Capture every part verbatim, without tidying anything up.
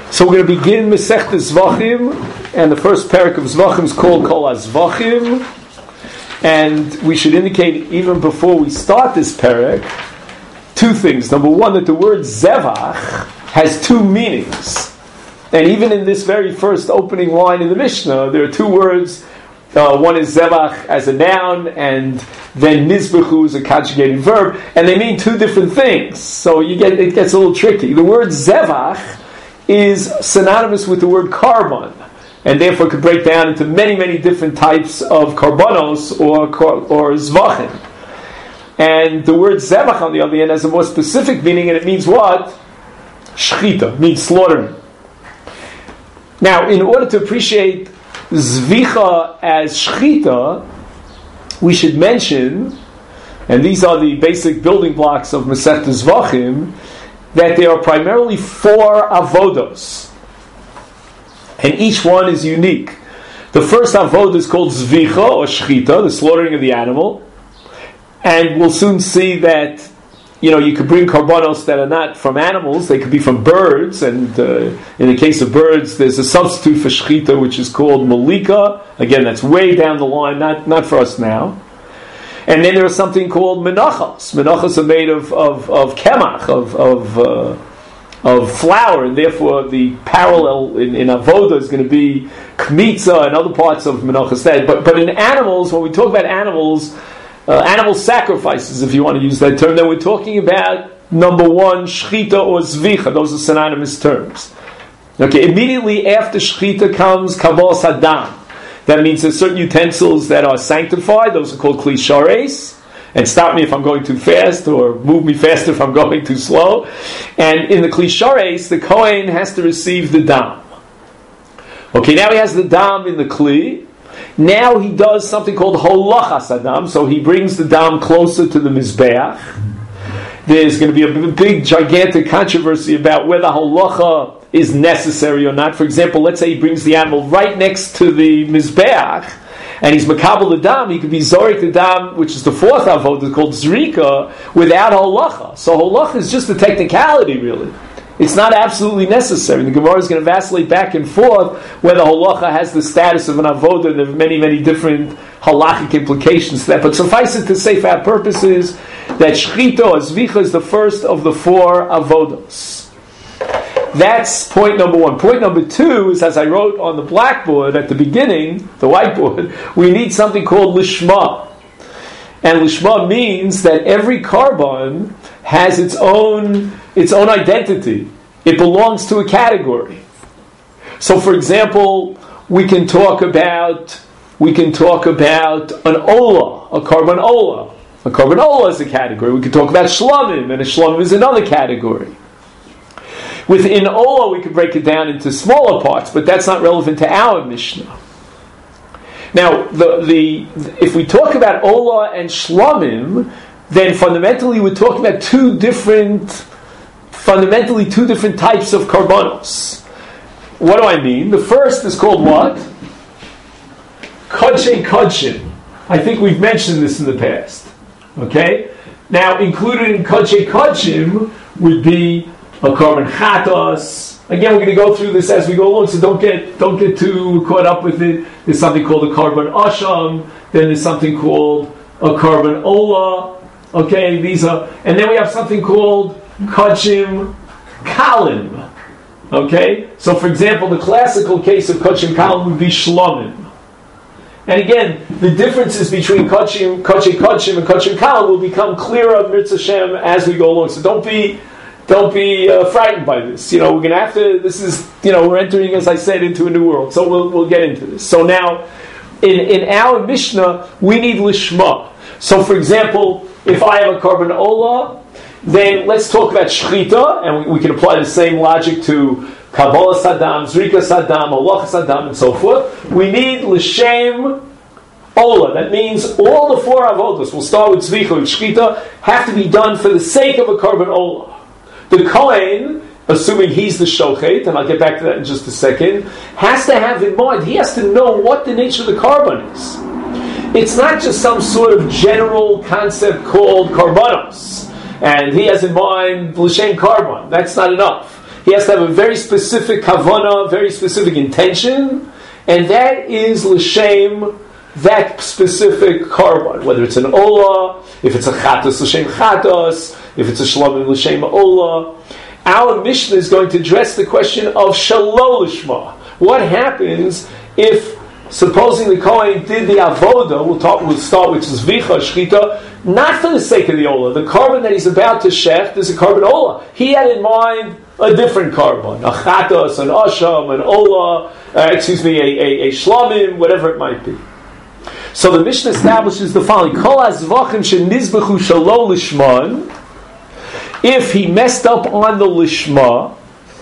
So we're going to begin Masechtas Zvachim, and the first parak of Zvachim is called Kol HaZvachim. And we should indicate, even before we start this parak, two things. Number one, that the word Zevach has two meanings. And even in this very first opening line in the Mishnah, there are two words. Uh, one is Zevach as a noun, and then Nizbechu is a conjugated verb, and they mean two different things. So you get it gets a little tricky. The word Zevach is synonymous with the word carbon, and therefore could break down into many, many different types of karbanos or or zvachim. And the word zevach, on the other hand, has a more specific meaning, and it means what? Shchita, means slaughtering. Now, in order to appreciate zvicha as shchita, we should mention, and these are the basic building blocks of Masechtas Zvachim, that there are primarily four avodos, and each one is unique. The first avodah is called zvicha or shchita, the slaughtering of the animal, and we'll soon see that you know you could bring karbanos that are not from animals; they could be from birds. And uh, in the case of birds, there's a substitute for shchita which is called malika. Again, that's way down the line, not not for us now. And then there is something called menachos. Menachos are made of of, of kemach, of of, uh, of flour, and therefore the parallel in, in avoda is going to be kmitza and other parts of menachos. But but in animals, when we talk about animals, uh, animal sacrifices, if you want to use that term, then we're talking about number one shchita or zvicha. Those are synonymous terms. Okay, immediately after shchita comes kavos hadam. That means there's certain utensils that are sanctified. Those are called kli shares. And stop me if I'm going too fast, or move me faster if I'm going too slow. And in the kli shares, the kohen has to receive the dam. Okay, now he has the dam in the kli. Now he does something called holachas adam. So he brings the dam closer to the mizbeach. There's going to be a big, gigantic controversy about whether holacha is necessary or not. For example, let's say he brings the animal right next to the mizbeach, and he's makabel the dam. He could be zorik the dam, which is the fourth avodah called zrika, without holacha. So holacha is just a technicality, really. It's not absolutely necessary. The Gemara is going to vacillate back and forth whether holacha has the status of an avodah, and there are many, many different halachic implications to that. But suffice it to say, for our purposes, that shchita or zvicha is the first of the four avodos. That's point number one. Point number two is, as I wrote on the blackboard at the beginning, the whiteboard, we need something called lishma. And lishma means that every carbon has its own its own identity. It belongs to a category. So, for example, we can talk about we can talk about an ola, a carbon ola. A carbon ola is a category. We can talk about shlamim, and a shlamim is another category. Within Ola, we could break it down into smaller parts, but that's not relevant to our Mishnah. Now, the, the if we talk about Ola and Shlamim, then fundamentally we're talking about two different, fundamentally two different types of karbanos. What do I mean? The first is called what? Kodshe Kodshim. I think we've mentioned this in the past. Okay? Now, included in Kodshe Kodshim would be a carbon chatos. Again, we're going to go through this as we go along, so don't get don't get too caught up with it. There's something called a carbon asham. Then there's something called a carbon ola. Okay, these are, and then we have something called kachim kalim. Okay, so for example, the classical case of kachim kalim would be shlomim. And again, the differences between kachim, kachim, kachim, and kachim kalim will become clearer, Mirz Hashem, as we go along. So don't be Don't be uh, frightened by this. You know, we're going to have to, this is, you know, we're entering, as I said, into a new world. So we'll we'll get into this. So now, in, in our Mishnah, we need lishma. So for example, if I have a carbon ola, then let's talk about shchita, and we, we can apply the same logic to kabbalah sadam, zrika sadam, holacha sadam, and so forth. We need l'shem ola. That means all the four avodas, we'll start with zvicha and shchita, have to be done for the sake of a carbon ola. The Kohen, assuming he's the shochet, and I'll get back to that in just a second, has to have in mind, he has to know what the nature of the carbon is. It's not just some sort of general concept called karbanos, and he has in mind l'shem carbon. That's not enough. he has to have a very specific kavanah, very specific intention, and that is l'shem that specific korban, whether it's an olah, if it's a chatos l'shem chatos, if it's a shlomim l'shem olah. Our Mishnah is going to address the question of shalol lishma. What happens if, supposing the Kohen did the avoda, we'll talk, we'll start with zvicha, shchita, not for the sake of the olah. The korban that he's about to shecht is a korban olah. He had in mind a different korban, a chatos, an asham, an olah, uh, excuse me, a, a, a shlomim, whatever it might be. So the Mishnah establishes the following: Kol hazvachim shenizbechu shalol lishman. If he messed up on the lishma,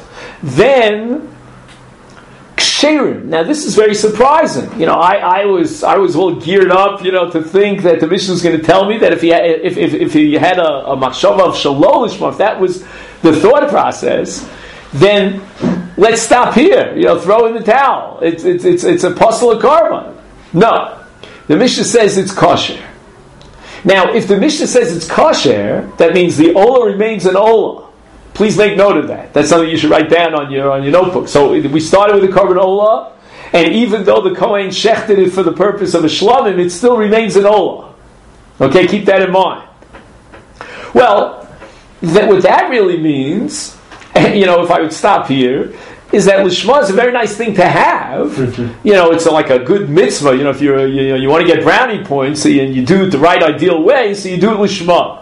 then ksherim. Now this is very surprising. You know, I, I was I was all geared up, you know, to think that the Mishnah is going to tell me that if he had, if, if, if he had a, a machshava of shalol lishma, if that was the thought process, then let's stop here. You know, throw in the towel. It's it's it's, it's a puzzle of korban. No, the Mishnah says it's kosher. Now, if the Mishnah says it's kosher, that means the olah remains an olah. Please make note of that. That's something you should write down on your on your notebook. So we started with the korban olah, and even though the Kohen shechted it for the purpose of a shlomim, it still remains an olah. Okay, keep that in mind. Well, that what that really means, you know, if I would stop here, is that lishma is a very nice thing to have. Mm-hmm. You know, it's a, like a good mitzvah. You know, if you're, you know, you want to get brownie points, so you, and you do it the right ideal way, so you do it lishma.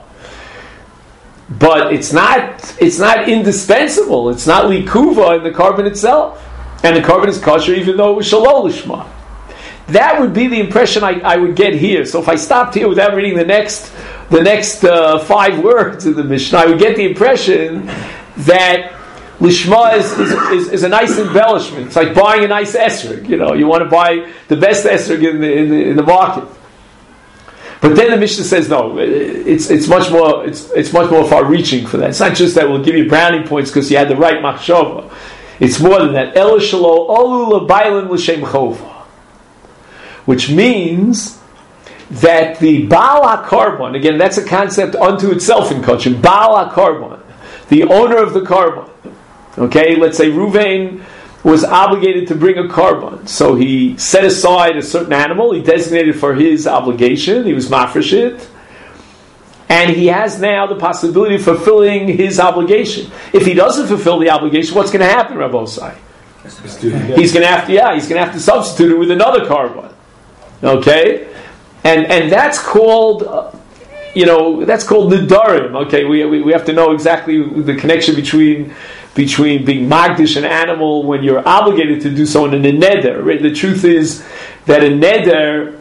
But it's not, it's not indispensable. It's not likuva in the korban itself, and the korban is kosher even though it was shalol lishma. That would be the impression I, I would get here. So if I stopped here without reading the next, the next uh, five words of the Mishnah, I would get the impression that lishma is, is, is, is a nice embellishment. It's like buying a nice esrog. You know, you want to buy the best esrog in the, in the in the market. But then the Mishnah says no. It's it's much more it's it's much more far-reaching for that. It's not just that we'll give you brownie points because you had the right machshava. It's more than that. El shelo olu labaylan l'shem chova, which means that the Baal HaKarban, again, that's a concept unto itself in culture. Baal HaKarban, the owner of the korban. Okay, let's say Ruvain was obligated to bring a korban, so he set aside a certain animal, he designated for his obligation, he was mafresh it, and he has now the possibility of fulfilling his obligation. If he doesn't fulfill the obligation, what's going to happen, Rav Osai? He's going to have to, yeah, he's going to have to substitute it with another korban. Okay, and and that's called. Uh, You know, that's called nidarim. Okay, we, we we have to know exactly the connection between between being magdish an animal when you're obligated to do so in a neder. Right? The truth is that a neder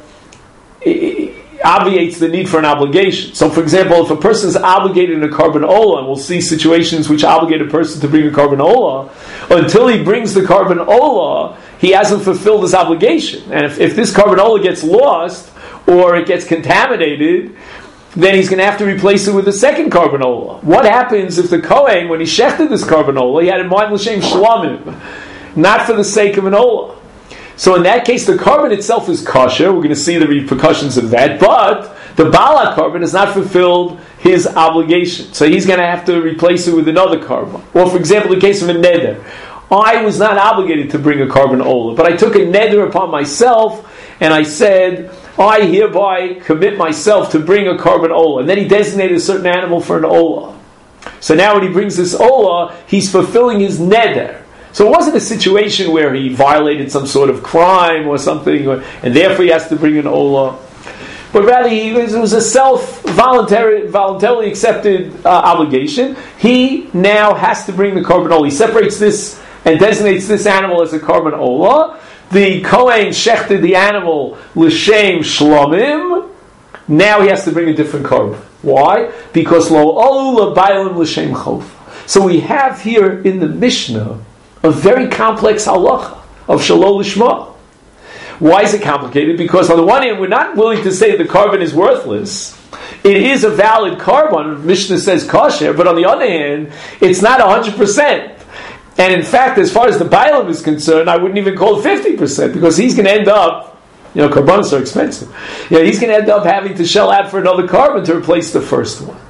obviates the need for an obligation. So, for example, if a person is obligated in a korban olah, and we'll see situations which obligate a person to bring a korban olah, until he brings the korban olah, he hasn't fulfilled his obligation. And if, if this korban olah gets lost or it gets contaminated, then he's going to have to replace it with a second korban olah. What happens if the Kohen, when he shechted this korban olah, he had in mind l'shem shlamim, not for the sake of an olah? So in that case, the korban itself is kosher. We're going to see the repercussions of that. But the Baal HaKarban has not fulfilled his obligation. So he's going to have to replace it with another korban. Or for example, the case of a neder. I was not obligated to bring a korban olah, but I took a neder upon myself, and I said, I hereby commit myself to bring a korban olah. And then he designated a certain animal for an olah. So now when he brings this olah, he's fulfilling his neder. So it wasn't a situation where he violated some sort of crime or something, or, and therefore he has to bring an olah. But rather, he was, it was a self-voluntary, voluntarily accepted uh, obligation. He now has to bring the korban olah. He separates this and designates this animal as a korban olah. The Kohen shechted the animal l'shem shlomim. Now he has to bring a different korban. Why? Because lo olu labaylim l'shem chof. So we have here in the Mishnah a very complex halacha of shalol lishma. Why is it complicated? Because on the one hand, we're not willing to say the korban is worthless. It is a valid korban. Mishnah says kosher, but on the other hand, it's not one hundred percent. And in fact, as far as the Bailam is concerned, I wouldn't even call it fifty percent, because he's going to end up, you know, korbanos are expensive. You know, he's going to end up having to shell out for another korban to replace the first one.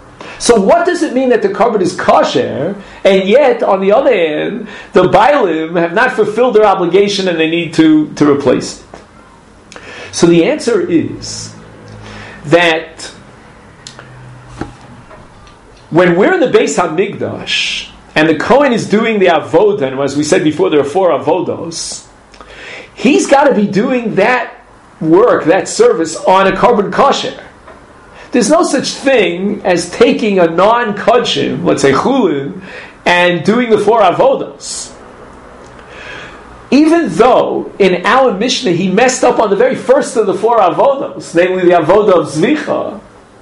So what does it mean that the carbon is kosher, and yet, on the other hand, the Bailim have not fulfilled their obligation and they need to, to replace it? So the answer is that when we're in the Beis HaMikdash, and the Kohen is doing the avodah, and as we said before, there are four avodos, he's got to be doing that work, that service, on a carbon kosher. There's no such thing as taking a non-kodshim, let's say chulin, and doing the four avodos. Even though in our Mishnah he messed up on the very first of the four avodos, namely the avodah of zvicha,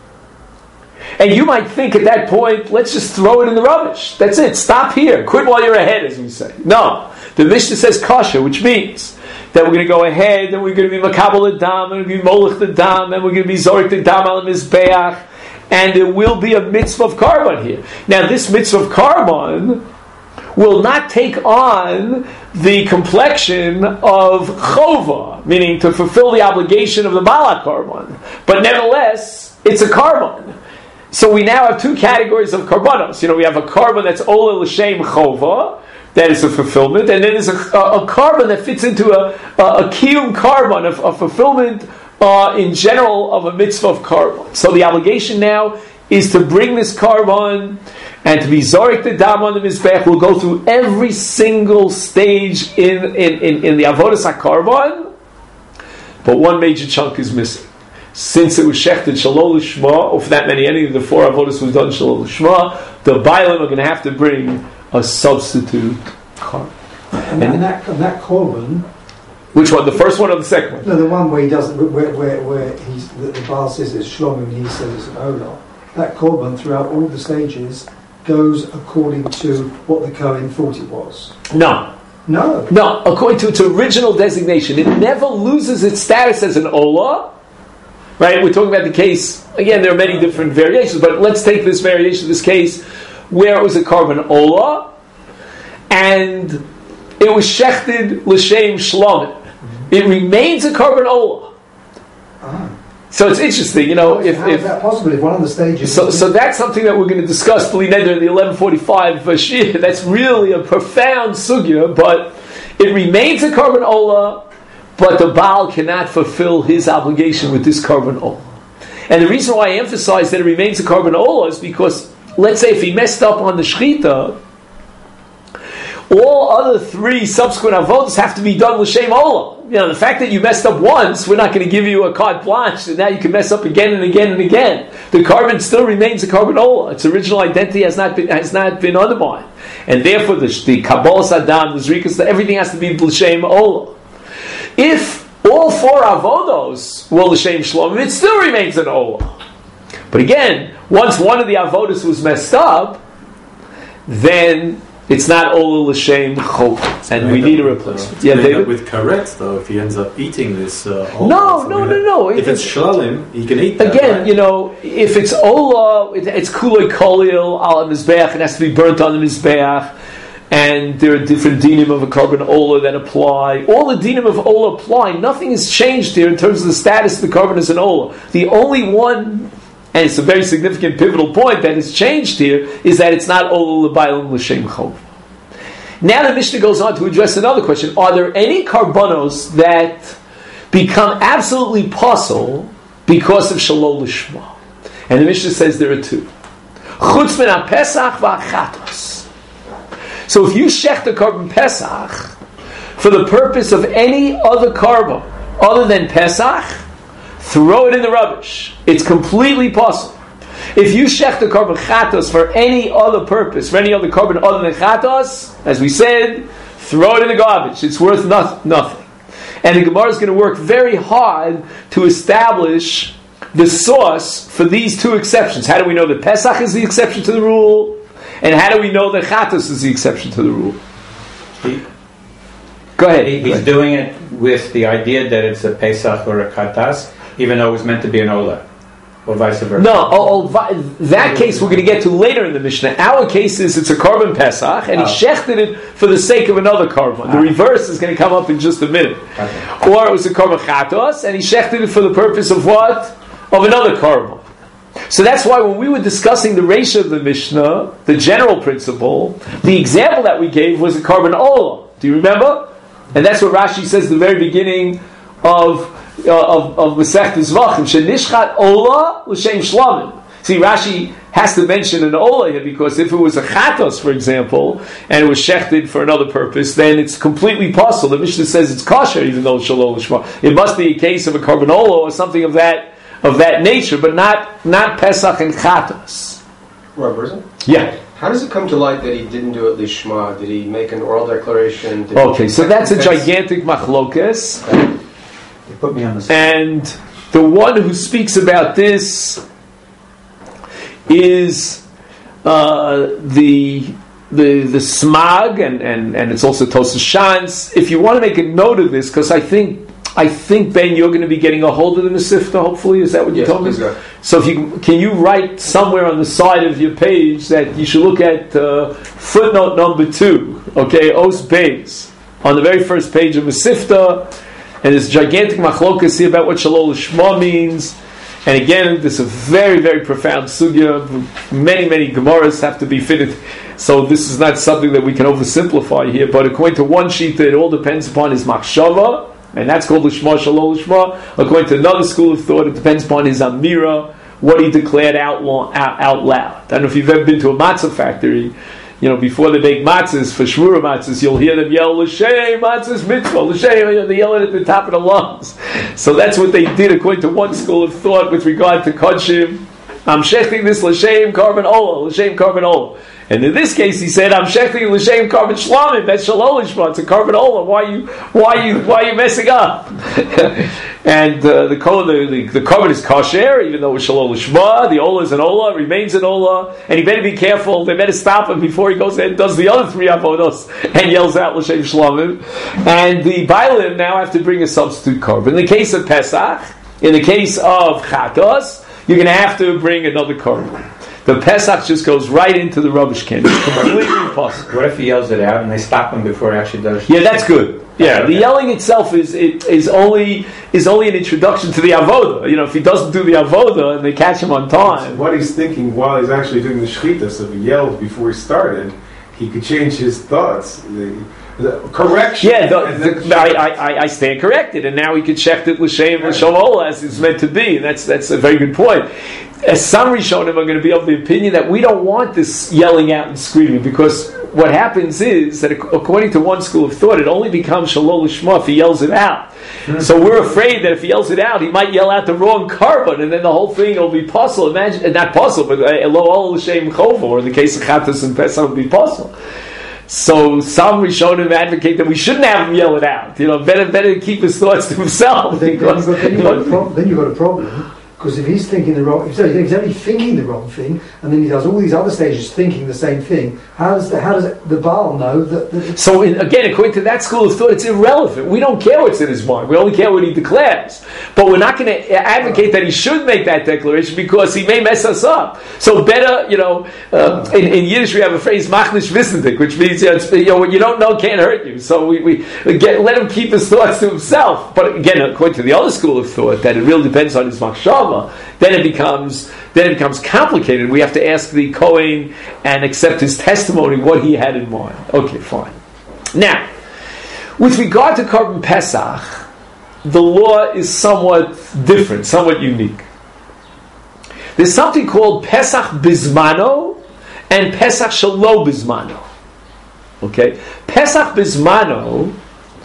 and you might think at that point, let's just throw it in the rubbish. That's it. Stop here. Quit while you're ahead, as we say. No. The Mishnah says kosher, which means that we're going to go ahead and we're going to be makabel adam, and we're going to be molech the dam, and we're going to be zorik the dam al mizbeach, and there will be a mitzvah of carbon here. Now, this mitzvah of carbon will not take on the complexion of chova, meaning to fulfill the obligation of the bala carbon. But nevertheless, it's a carbon. So we now have two categories of karbanos. You know, we have a carbon that's ola l'shem chova, that is a fulfillment, and then there's a, a, a carbon that fits into a, a, a kiyum carbon, a, a fulfillment uh, in general of a mitzvah of carbon. So the obligation now is to bring this carbon and to be zorik the dam on the mizbech. We'll go through every single stage in, in, in, in the avodas HaKarbon, but one major chunk is missing. Since it was shechted shalol l'shma, or for that many, any of the four avodas was done shalol l'shma, the Bailim are going to have to bring a substitute carbon. And, and, and that, and that carbon. Which one? The first one or the second one? No, the one where he doesn't, where where, where he's the, the Baal says it's shlomim and he says it's an olah. That carbon throughout all the stages goes according to what the Kohen thought it was. No. No. No, according to its original designation. It never loses its status as an olah. Right? We're talking about the case, again, there are many different variations, but let's take this variation, this case, where it was a carbon olah, and it was shechted l'shem shlomim. It remains a carbon olah. Ah. So it's interesting, you know. If, how if is that possible? If one of the stages. So, so that's something that we're going to discuss, B'li Neder, in the eleven forty-five Shir. That's really a profound sugya, but it remains a carbon olah, but the Baal cannot fulfill his obligation with this carbon olah. And the reason why I emphasize that it remains a carbon olah is because, let's say if he messed up on the shechita, all other three subsequent avodas have to be done l'shem olah. You know, the fact that you messed up once, we're not going to give you a carte blanche, and now you can mess up again and again and again. The carbon still remains a carbon olah. Its original identity has not been has not been undermined, and therefore the the kabbalah sadam, the zrikas, everything has to be l'shem olah. If all four avodos were l'shem shlomim, it still remains an olah. But again, once one of the avodos was messed up, then it's not olah l'shem chok, and we need a replacement. Uh, yeah, David? With karetz, though, if he ends up eating this, uh, no, no, no, no. If, if it's shalalim, he can eat that. Again, right? you know, if it's olah, it, it's kulei kolil al mizbeach, it has to be burnt on the mizbeach. And there are different dinim of a carbon olah that apply. All the dinim of olah apply. Nothing has changed here in terms of the status of the carbon as an olah. The only one, and it's a very significant pivotal point that has changed here, is that it's not olah l'baylim l'shem chov. Now the Mishnah goes on to address another question. Are there any karbanos that become absolutely possible because of shalol l'shma? And the Mishnah says there are two. Chutz min ha-pesach v'achatos. So if you shech the carbon Pesach for the purpose of any other carbon other than Pesach, throw it in the rubbish. It's completely possible. If you shech the carbon Chatos for any other purpose, for any other carbon other than Chatos, as we said, throw it in the garbage. It's worth no- nothing. And the Gemara is going to work very hard to establish the source for these two exceptions. How do we know that Pesach is the exception to the rule? And how do we know that Chatos is the exception to the rule? He, Go ahead. He, he's Go ahead. doing it with the idea that it's a Pesach or a Chatas, even though it was meant to be an Olah, or vice versa. No, oh, oh, that case we're going to get to later in the Mishnah. Our case is it's a carbon Pesach, and he oh. shechted it for the sake of another carbon. The ah. reverse is going to come up in just a minute. Okay. Or it was a carbon Chatos, and he shechted it for the purpose of what? Of another carbon. So that's why when we were discussing the ratio of the Mishnah, the general principle, the example that we gave was a carbon ola. Do you remember? And that's what Rashi says at the very beginning of uh, of, of Masechta Zvachim. Shenishchat ola l'shem shlamim. See, Rashi has to mention an ola here because if it was a chatos, for example, and it was shechted for another purpose, then it's completely possible. The Mishnah says it's kosher, even though it's shalol l'shma. It must be a case of a carbon ola or something of that of that nature, but not not Pesach and chatos. Rav Berzin? Yeah. How does it come to light that he didn't do it lishma? Did he make an oral declaration? Did Okay, so that's a gigantic machlokes. You put me on the spot. And the one who speaks about this is uh, the the the Smag, and, and, and it's also Tosas Shans. If you want to make a note of this, because I think I think Ben, you're going to be getting a hold of the Mesifta. Hopefully, is that what you yes, told me? Go. So, if you can you write somewhere on the side of your page that you should look at uh, footnote number two, okay, Os Beis, on the very first page of Mesifta, and this gigantic machlokas here about what Shalol Lishma means. And again, this is a very, very profound sugya. Many, many Gemaras have to be fitted. So this is not something that we can oversimplify here. But according to one shita, it all depends upon his machshava, and that's called Lishma Shalol Lishma. According to another school of thought, it depends upon his amira, what he declared out, long, out, out loud. I don't know if you've ever been to a matzah factory. You know, before they make matzahs, for shmura matzahs, you'll hear them yell, L'shem, matzahs mitzvah, L'shem, they yell it at the top of the lungs. So that's what they did according to one school of thought with regard to kodshim. I'm shechting this L'shem carbon ola, L'shem carbon ola. And in this case, he said, "I'm shechting l'shem carbon shlamim. That's shalol lishma. It's a carbon ola. Why you, why you, why you messing up?" And uh, the, the the the carbon is kosher, even though it's shalol lishma. The ola is an ola, it remains an ola, and he better be careful. They better stop him before he goes and does the other three avodos and yells out l'shem shlamim. And the bailim now have to bring a substitute carbon. In the case of Pesach, in the case of chatos, you're going to have to bring another carbon. The Pesach just goes right into the rubbish can. It's completely impossible. What if he yells it out and they stop him before he actually does? Yeah, that's good. Yeah, the yelling itself is it is only is only an introduction to the avoda. You know, if he doesn't do the avoda and they catch him on time, what he's thinking while he's actually doing the shechita. So if he yelled before he started, he could change his thoughts. The, the correction. Yeah, the, the, I, I, I stand corrected, and now he could check it l'shem l'shem ola as it's meant to be. And that's that's a very good point. As some Rishonim are going to be of the opinion that we don't want this yelling out and screaming, because what happens is that according to one school of thought, it only becomes shalol lishma if he yells it out. Mm-hmm. So we're afraid that if he yells it out, he might yell out the wrong carbon, and then the whole thing will be possible. Imagine, not possible, but lo ol l'shem chova, or in the case of chatas and pesach, would be possible. So some Rishonim advocate that we shouldn't have him yell it out. You know, better better keep his thoughts to himself. Then, because, then, you've got a problem, then you've got a problem. Because if he's thinking the wrong, if he's only thinking the wrong thing, and then he does all these other stages thinking the same thing, how does the, how does the Baal know that? that so in, again, according to that school of thought, it's irrelevant. We don't care what's in his mind. We only care what he declares. But we're not going to advocate that he should make that declaration because he may mess us up. So better, you know, uh, in, in Yiddish we have a phrase "machnish wissendik," which means you know, it's, you know, what you don't know can't hurt you. So we, we, we get, let him keep his thoughts to himself. But again, according to the other school of thought, that it really depends on his machshava. Then it becomes then it becomes complicated. We have to ask the Kohen and accept his testimony what he had in mind. Okay, fine. Now, with regard to Korban Pesach, the law is somewhat different, somewhat unique. There's something called Pesach Bismano and Pesach Shelo Bismano. Okay, Pesach Bismano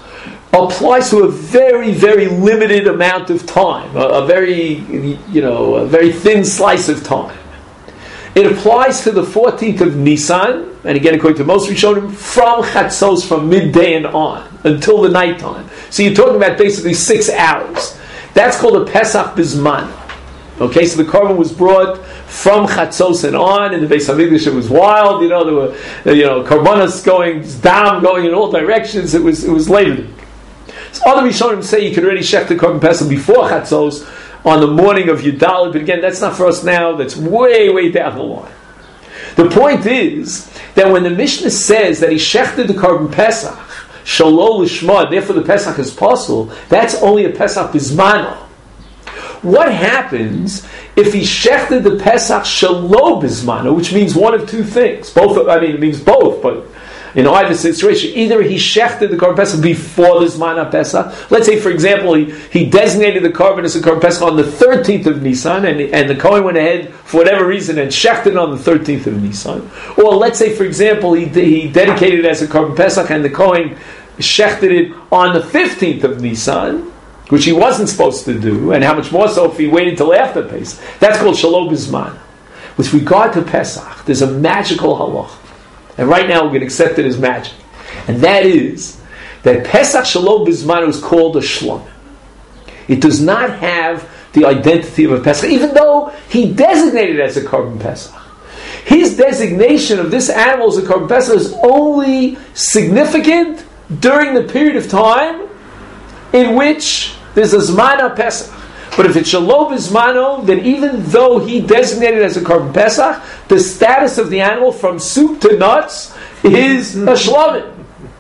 applies to a very, very limited amount of time, a, a very, you know, a very thin slice of time. It applies to the fourteenth of Nisan, and again, according to most Rishonim, from Chatzos, from midday and on, until the nighttime. So you're talking about basically six hours. That's called a Pesach Bisman. Okay, so the korban was brought from Chatzos and on. In the Beis Hamikdash, it was wild. You know, there were, you know, korbanos going, dam going in all directions. It was, it was later. So other Rishonim say you could already shech the Korban Pesach before Chatzos on the morning of Yudalid, but again, that's not for us now. That's way, way down the line. The point is that when the Mishnah says that he shechted the Korban Pesach, Shalol Lishma, therefore the Pesach is possible, that's only a Pesach Bismano. what happens if he shechted the Pesach shelo bizmano, which means one of two things. Both, I mean, it means both, but in either situation, either he shechted the Korban Pesach before the Zman HaPesach. Let's say, for example, he, he designated the Korban as a Korban Pesach on the thirteenth of Nisan, and, and the Kohen went ahead, for whatever reason, and shechted it on the thirteenth of Nisan. Or let's say, for example, he, he dedicated it as a Korban Pesach, and the Kohen shechted it on the fifteenth of Nisan, which he wasn't supposed to do, and how much more so if he waited till after Pesach. That's called Shalom Bizman. With regard to Pesach, there's a magical halach. And right now we're going to accept it as magic. And that is that Pesach Shalom Bizman is called a Shlom. It does not have the identity of a Pesach, even though he designated it as a Korban Pesach. His designation of this animal as a Korban Pesach is only significant during the period of time in which there's a Zman HaPesach. But if it's Shalom Bizmano, then even though he designated it as a Korban Pesach, the status of the animal from soup to nuts is a Shlomim.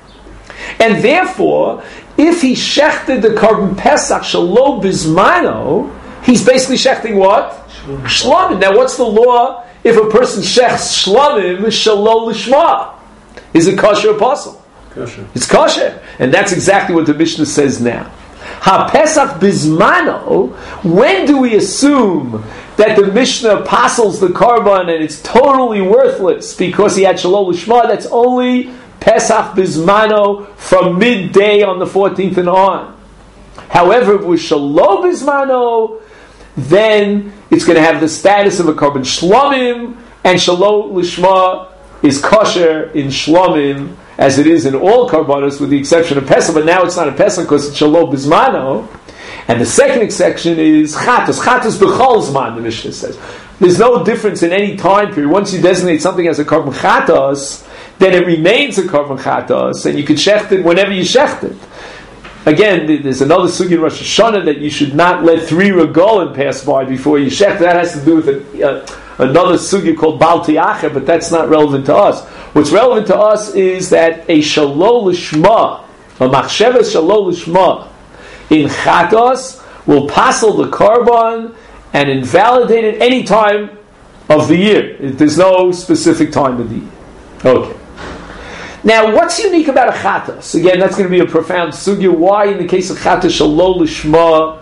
And therefore, if he shechted the Korban Pesach Shalom Bizmano, he's basically shechting what? Shlomim. Now what's the law if a person shechts Shlomim Shalom Lishma? Is it kosher or possible? Kosher. It's kosher. And that's exactly what the Mishnah says now. Ha-Pesach Bizmano, when do we assume that the Mishnah apostles the Korban and it's totally worthless because he had Shalom Lishma? That's only Pesach Bizmano from midday on the fourteenth and on. However, if it was Shalom Bizmano, then it's going to have the status of a Korban Shlomim, and Shalom Lishma is kosher in Shlomim, as it is in all Karbanos, with the exception of Pesach, but now it's not a Pesach because it's Shalom Bizmano. And the second exception is Chatos. Chatos B'chol Zman, the Mishnah says. There's no difference in any time period. Once you designate something as a Korban Chatos, then it remains a Korban Chatos, and you can shecht it whenever you shecht it. Again, there's another sugi in Rosh Hashanah that you should not let three regolim pass by before you shecht. That has to do with a, uh, another sugi called Bal Tiacha, but that's not relevant to us. What's relevant to us is that a Shalom Lishma, a Machsheves Shalom Lishma, in Chatos will passel the Korban and invalidate it any time of the year. There's no specific time of the year. Okay. Now, what's unique about a Chatos? Again, that's going to be a profound sugya. Why, in the case of Chatos, Shalom Lishma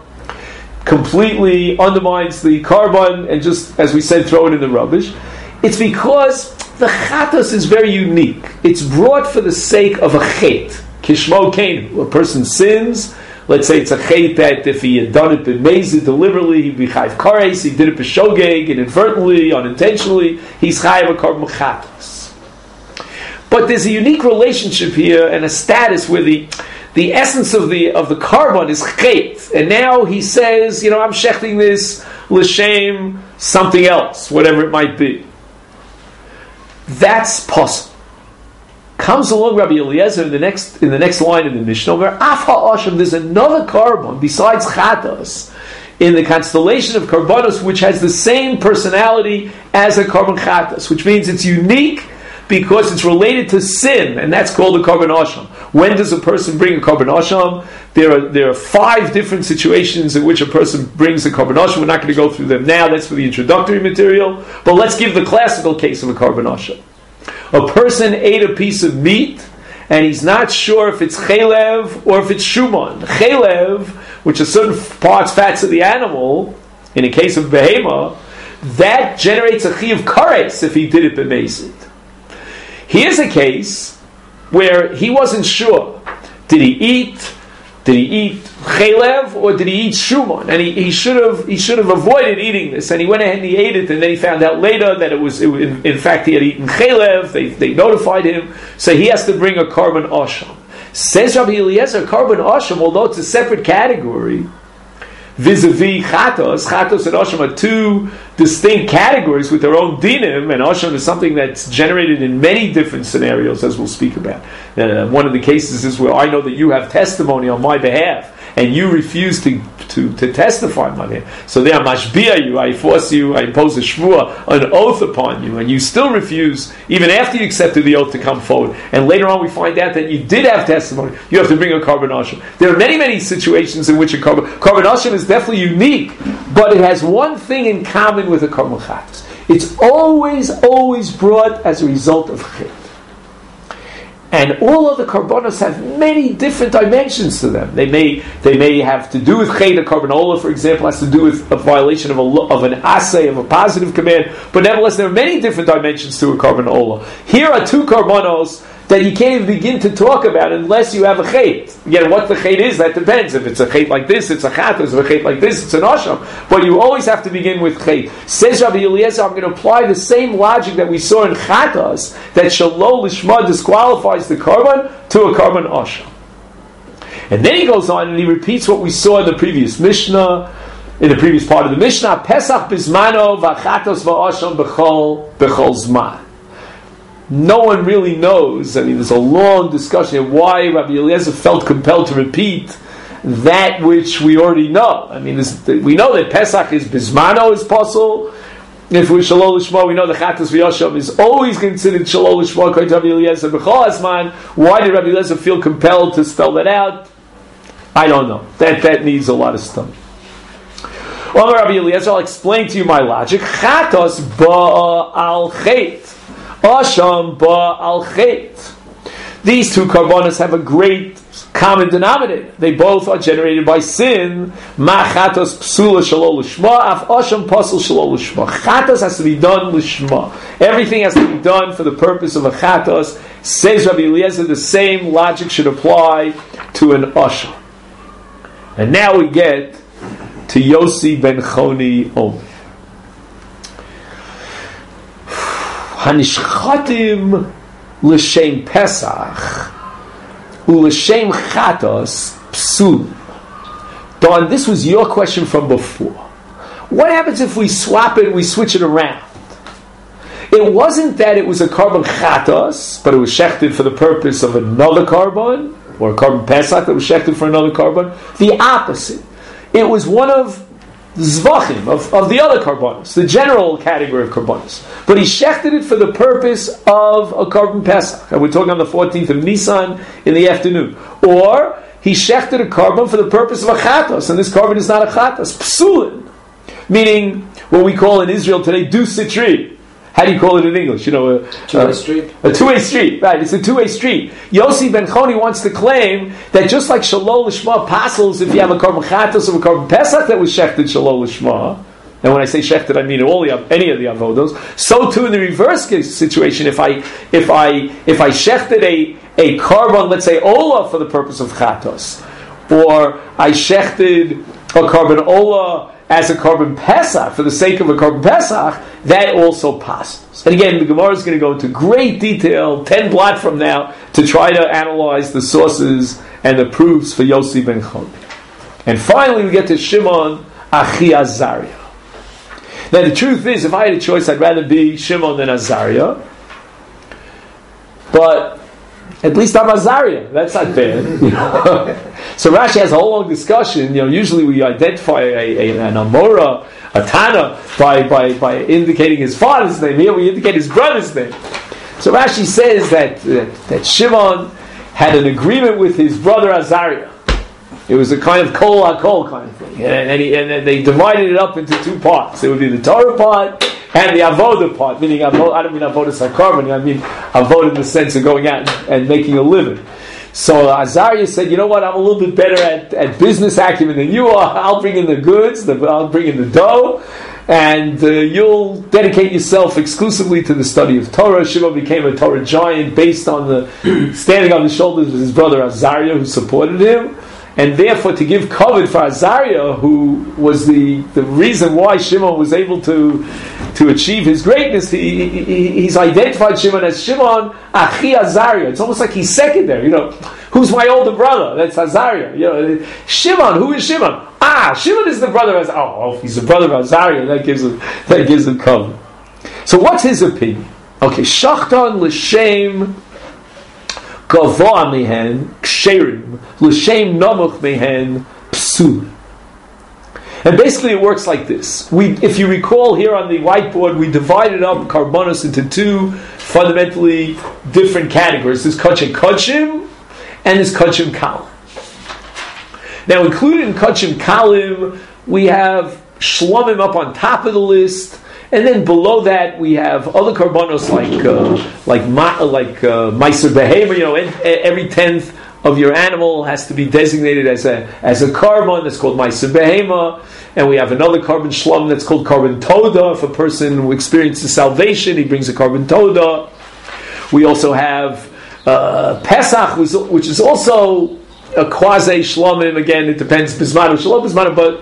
completely undermines the Korban and just, as we said, throw it in the rubbish? It's because the Chatos is very unique. It's brought for the sake of a chet. Kishmo Kain. A person sins. Let's say it's a chet that if he had done it b'mezid deliberately, he'd be chayiv kares. He did it b'shogeg, inadvertently, unintentionally. He's chayiv a korban chatos. But there's a unique relationship here and a status where the the essence of the of the korban is chet, and now he says, you know, I'm shechting this l'shem something else, whatever it might be. That's possible. Comes along Rabbi Eliezer in the next in the next line in the Mishnah where Af ha'asham, there's another korban besides chatos in the constellation of korbanos which has the same personality as a korban chatos, which means it's unique because it's related to sin, and that's called a korban asham. When does a person bring a korban asham? There are there are five different situations in which a person brings a korban asham. We're not going to go through them now. That's for the introductory material. But let's give the classical case of a korban asham. A person ate a piece of meat, and he's not sure if it's chelev or if it's shumon. Chelev, which are certain parts, fats of the animal, in a case of behema, that generates a chi of kares if he did it b'mezid. Here's a case where he wasn't sure. Did he eat? Did he eat chelev or did he eat shumon? And he, he should have he should have avoided eating this. And he went ahead and he ate it. And then he found out later that it was it, in, in fact he had eaten chelev. They they notified him, so he has to bring a korban asham. Says Rabbi Eliezer, korban asham, although it's a separate category, vis-a-vis chatos, chatos and asham are two distinct categories with their own dinim, and asham is something that's generated in many different scenarios, as we'll speak about. Uh, one of the cases is where I know that you have testimony on my behalf, and you refuse to, to, to testify on it. So there, mashbia you, I force you, I impose a shvua, an oath upon you, and you still refuse, even after you accepted the oath, to come forward. And later on we find out that you did have testimony, you have to bring a korban asham. There are many, many situations in which a korban, korban asham is definitely unique, but it has one thing in common with a korban chatas. It's always, always brought as a result of chet. And all of the karbonos have many different dimensions to them. They may they may have to do with chet. A korban olah, for example, has to do with a violation of a of an asay, of a positive command. But nevertheless, there are many different dimensions to a korban olah. Here are two karbonos that you can't even begin to talk about unless you have a chet. Again, what the chet is, that depends. If it's a chet like this, it's a chatas. If a chet like this, it's an asham. But you always have to begin with chet. Says Rabbi Eliezer, I'm going to apply the same logic that we saw in chatas, that shalol lishma disqualifies the korban to a korban asham. And then he goes on and he repeats what we saw in the previous Mishnah, in the previous part of the Mishnah, Pesach bismano v'chatos v'asham b'chol b'chol zman. No one really knows. I mean, there's a long discussion of why Rabbi Eliezer felt compelled to repeat that which we already know. I mean, this, we know that Pesach is bismano, is possible. If we're shalol lishma, we know the chatas v'yasham is always considered shalol lishma according to Rabbi Eliezer b'chol hazman. Why did Rabbi Eliezer feel compelled to spell that out? I don't know. That that needs a lot of study. Well, Rabbi Eliezer, I'll explain to you my logic. Chatas ba'al chet. Asham ba'al chet. These two karbonos have a great common denominator. They both are generated by sin. Ma chatos psula shalol lishma, af asham pasul shalol lishma. Chatos has to be done lishma. Everything has to be done for the purpose of a chatos. Says Rabbi Eliezer, the same logic should apply to an asham. And now we get to Yossi ben Choni Omer. Hanishchatim l'shem Pesach u'l'shem Chatos psul. Don, this was your question from before. What happens if we swap it, we switch it around? It wasn't that it was a korban Chatos, but it was shechted for the purpose of another korban, or a korban Pesach that was shechted for another korban. The opposite. It was one of zvachim, of, of the other karbonos, the general category of karbonos. But he shechted it for the purpose of a korban Pesach. And we're talking on the fourteenth of Nisan in the afternoon. Or he shechted a korban for the purpose of a chatos, and this korban is not a chatos, psulin. Meaning what we call in Israel today, du sitri. How do you call it in English? You know, a two-way street. A two-way street, right? It's a two-way street. Yossi ben Choni wants to claim that just like shalol lishma passes if you have a korban chatos or a korban pesach that was shechted shalol lishma, and when I say shechted, I mean all the any of the avodos. So too in the reverse case situation, if I if I if I shechted a a korban, let's say olah for the purpose of chatos, or I shechted a korban olah as a korban pesach for the sake of a korban pesach, that also passes. And again, the Gemara is going to go into great detail, ten blot from now, to try to analyze the sources and the proofs for Yossi ben Choni. And finally, we get to Shimon Achi Azariah. Now, the truth is, if I had a choice, I'd rather be Shimon than Azariah. But at least I'm Azariah. That's not bad. You know? So Rashi has a whole long discussion. You know, usually we identify a, a, an Amora, a Tana, by, by, by indicating his father's name. Here we indicate his brother's name. So Rashi says that, that, that Shimon had an agreement with his brother Azariah. It was a kind of kol hakol kind of thing. And, and, he, and they divided it up into two parts. It would be the Torah part and the avodah part, meaning I don't mean avodah sakarban, I mean avodah in the sense of going out and, and making a living. So Azariah said, you know what, I'm a little bit better at, at business acumen than you are. I'll bring in the goods, the, I'll bring in the dough, and uh, you'll dedicate yourself exclusively to the study of Torah. Shimon became a Torah giant based on the standing on the shoulders of his brother Azariah, who supported him. And therefore, to give covet for Azariah, who was the, the reason why Shimon was able to to achieve his greatness, he, he, he's identified Shimon as Shimon Achi Azariah. It's almost like he's secondary. You know, who's my older brother? That's Azariah. You know, Shimon. Who is Shimon? Ah, Shimon is the brother of. Oh, if he's the brother of Azariah, that gives him that gives him covet. So, what's his opinion? Okay, Shachtan l'shem Gavoa mehen ksherim l'shem namuch mehen psul. And basically it works like this. We, if you recall here on the whiteboard, we divided up Karbanos into two fundamentally different categories. There's Kachim Kachim and there's Kachim Kalim. Now included in Kachim Kalim, we have Shlomim up on top of the list, and then below that we have other Karbanos like uh, like ma, like uh, Meiser Behema. You know, every tenth of your animal has to be designated as a as a carbon that's called Meiser Behema, and we have another carbon shlom that's called carbon toda. If a person who experiences salvation, he brings a carbon toda. We also have uh, Pesach, which is also a quasi shlomim. Again, it depends bismanu shalom bismanu, but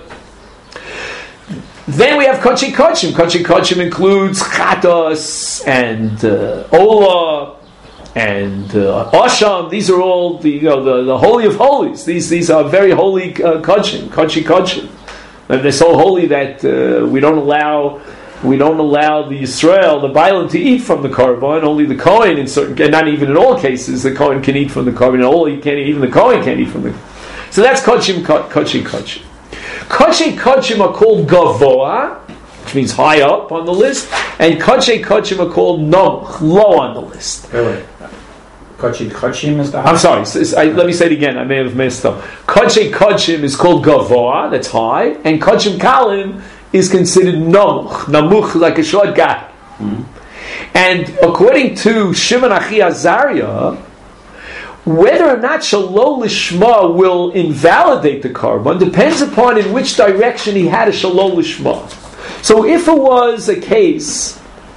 then we have Kachim Kachim. Kachim Kachim includes Chatos and uh, Ola and uh, Asham. These are all the you know the, the holy of holies. These these are very holy uh, Kachim, Kachim Kachim, and they're so holy that uh, we don't allow we don't allow the Yisrael, the Bailam, to eat from the Karban. Only the Kohen, in certain, and not even in all cases, the Kohen can eat from the Karban. All you can't even the Kohen can't eat from the. So that's Kachim Kachim Kachim. Kachim Kachim are called Gavoa, which means high up on the list, and Kachim Kachim are called Nomuch, low on the list. Really? Kachim Kachim is the high? I'm sorry, so, so, I, let me say it again, I may have messed up. Kachim Kachim is called Gavoa, that's high, and Kachim Kalim is considered Nomuch, Namuch, like a short guy. Mm-hmm. And according to Shimon Achi Azariah, whether or not Shalom Lishma will invalidate the Karban depends upon in which direction he had a Shalom Lishma. So if it was a case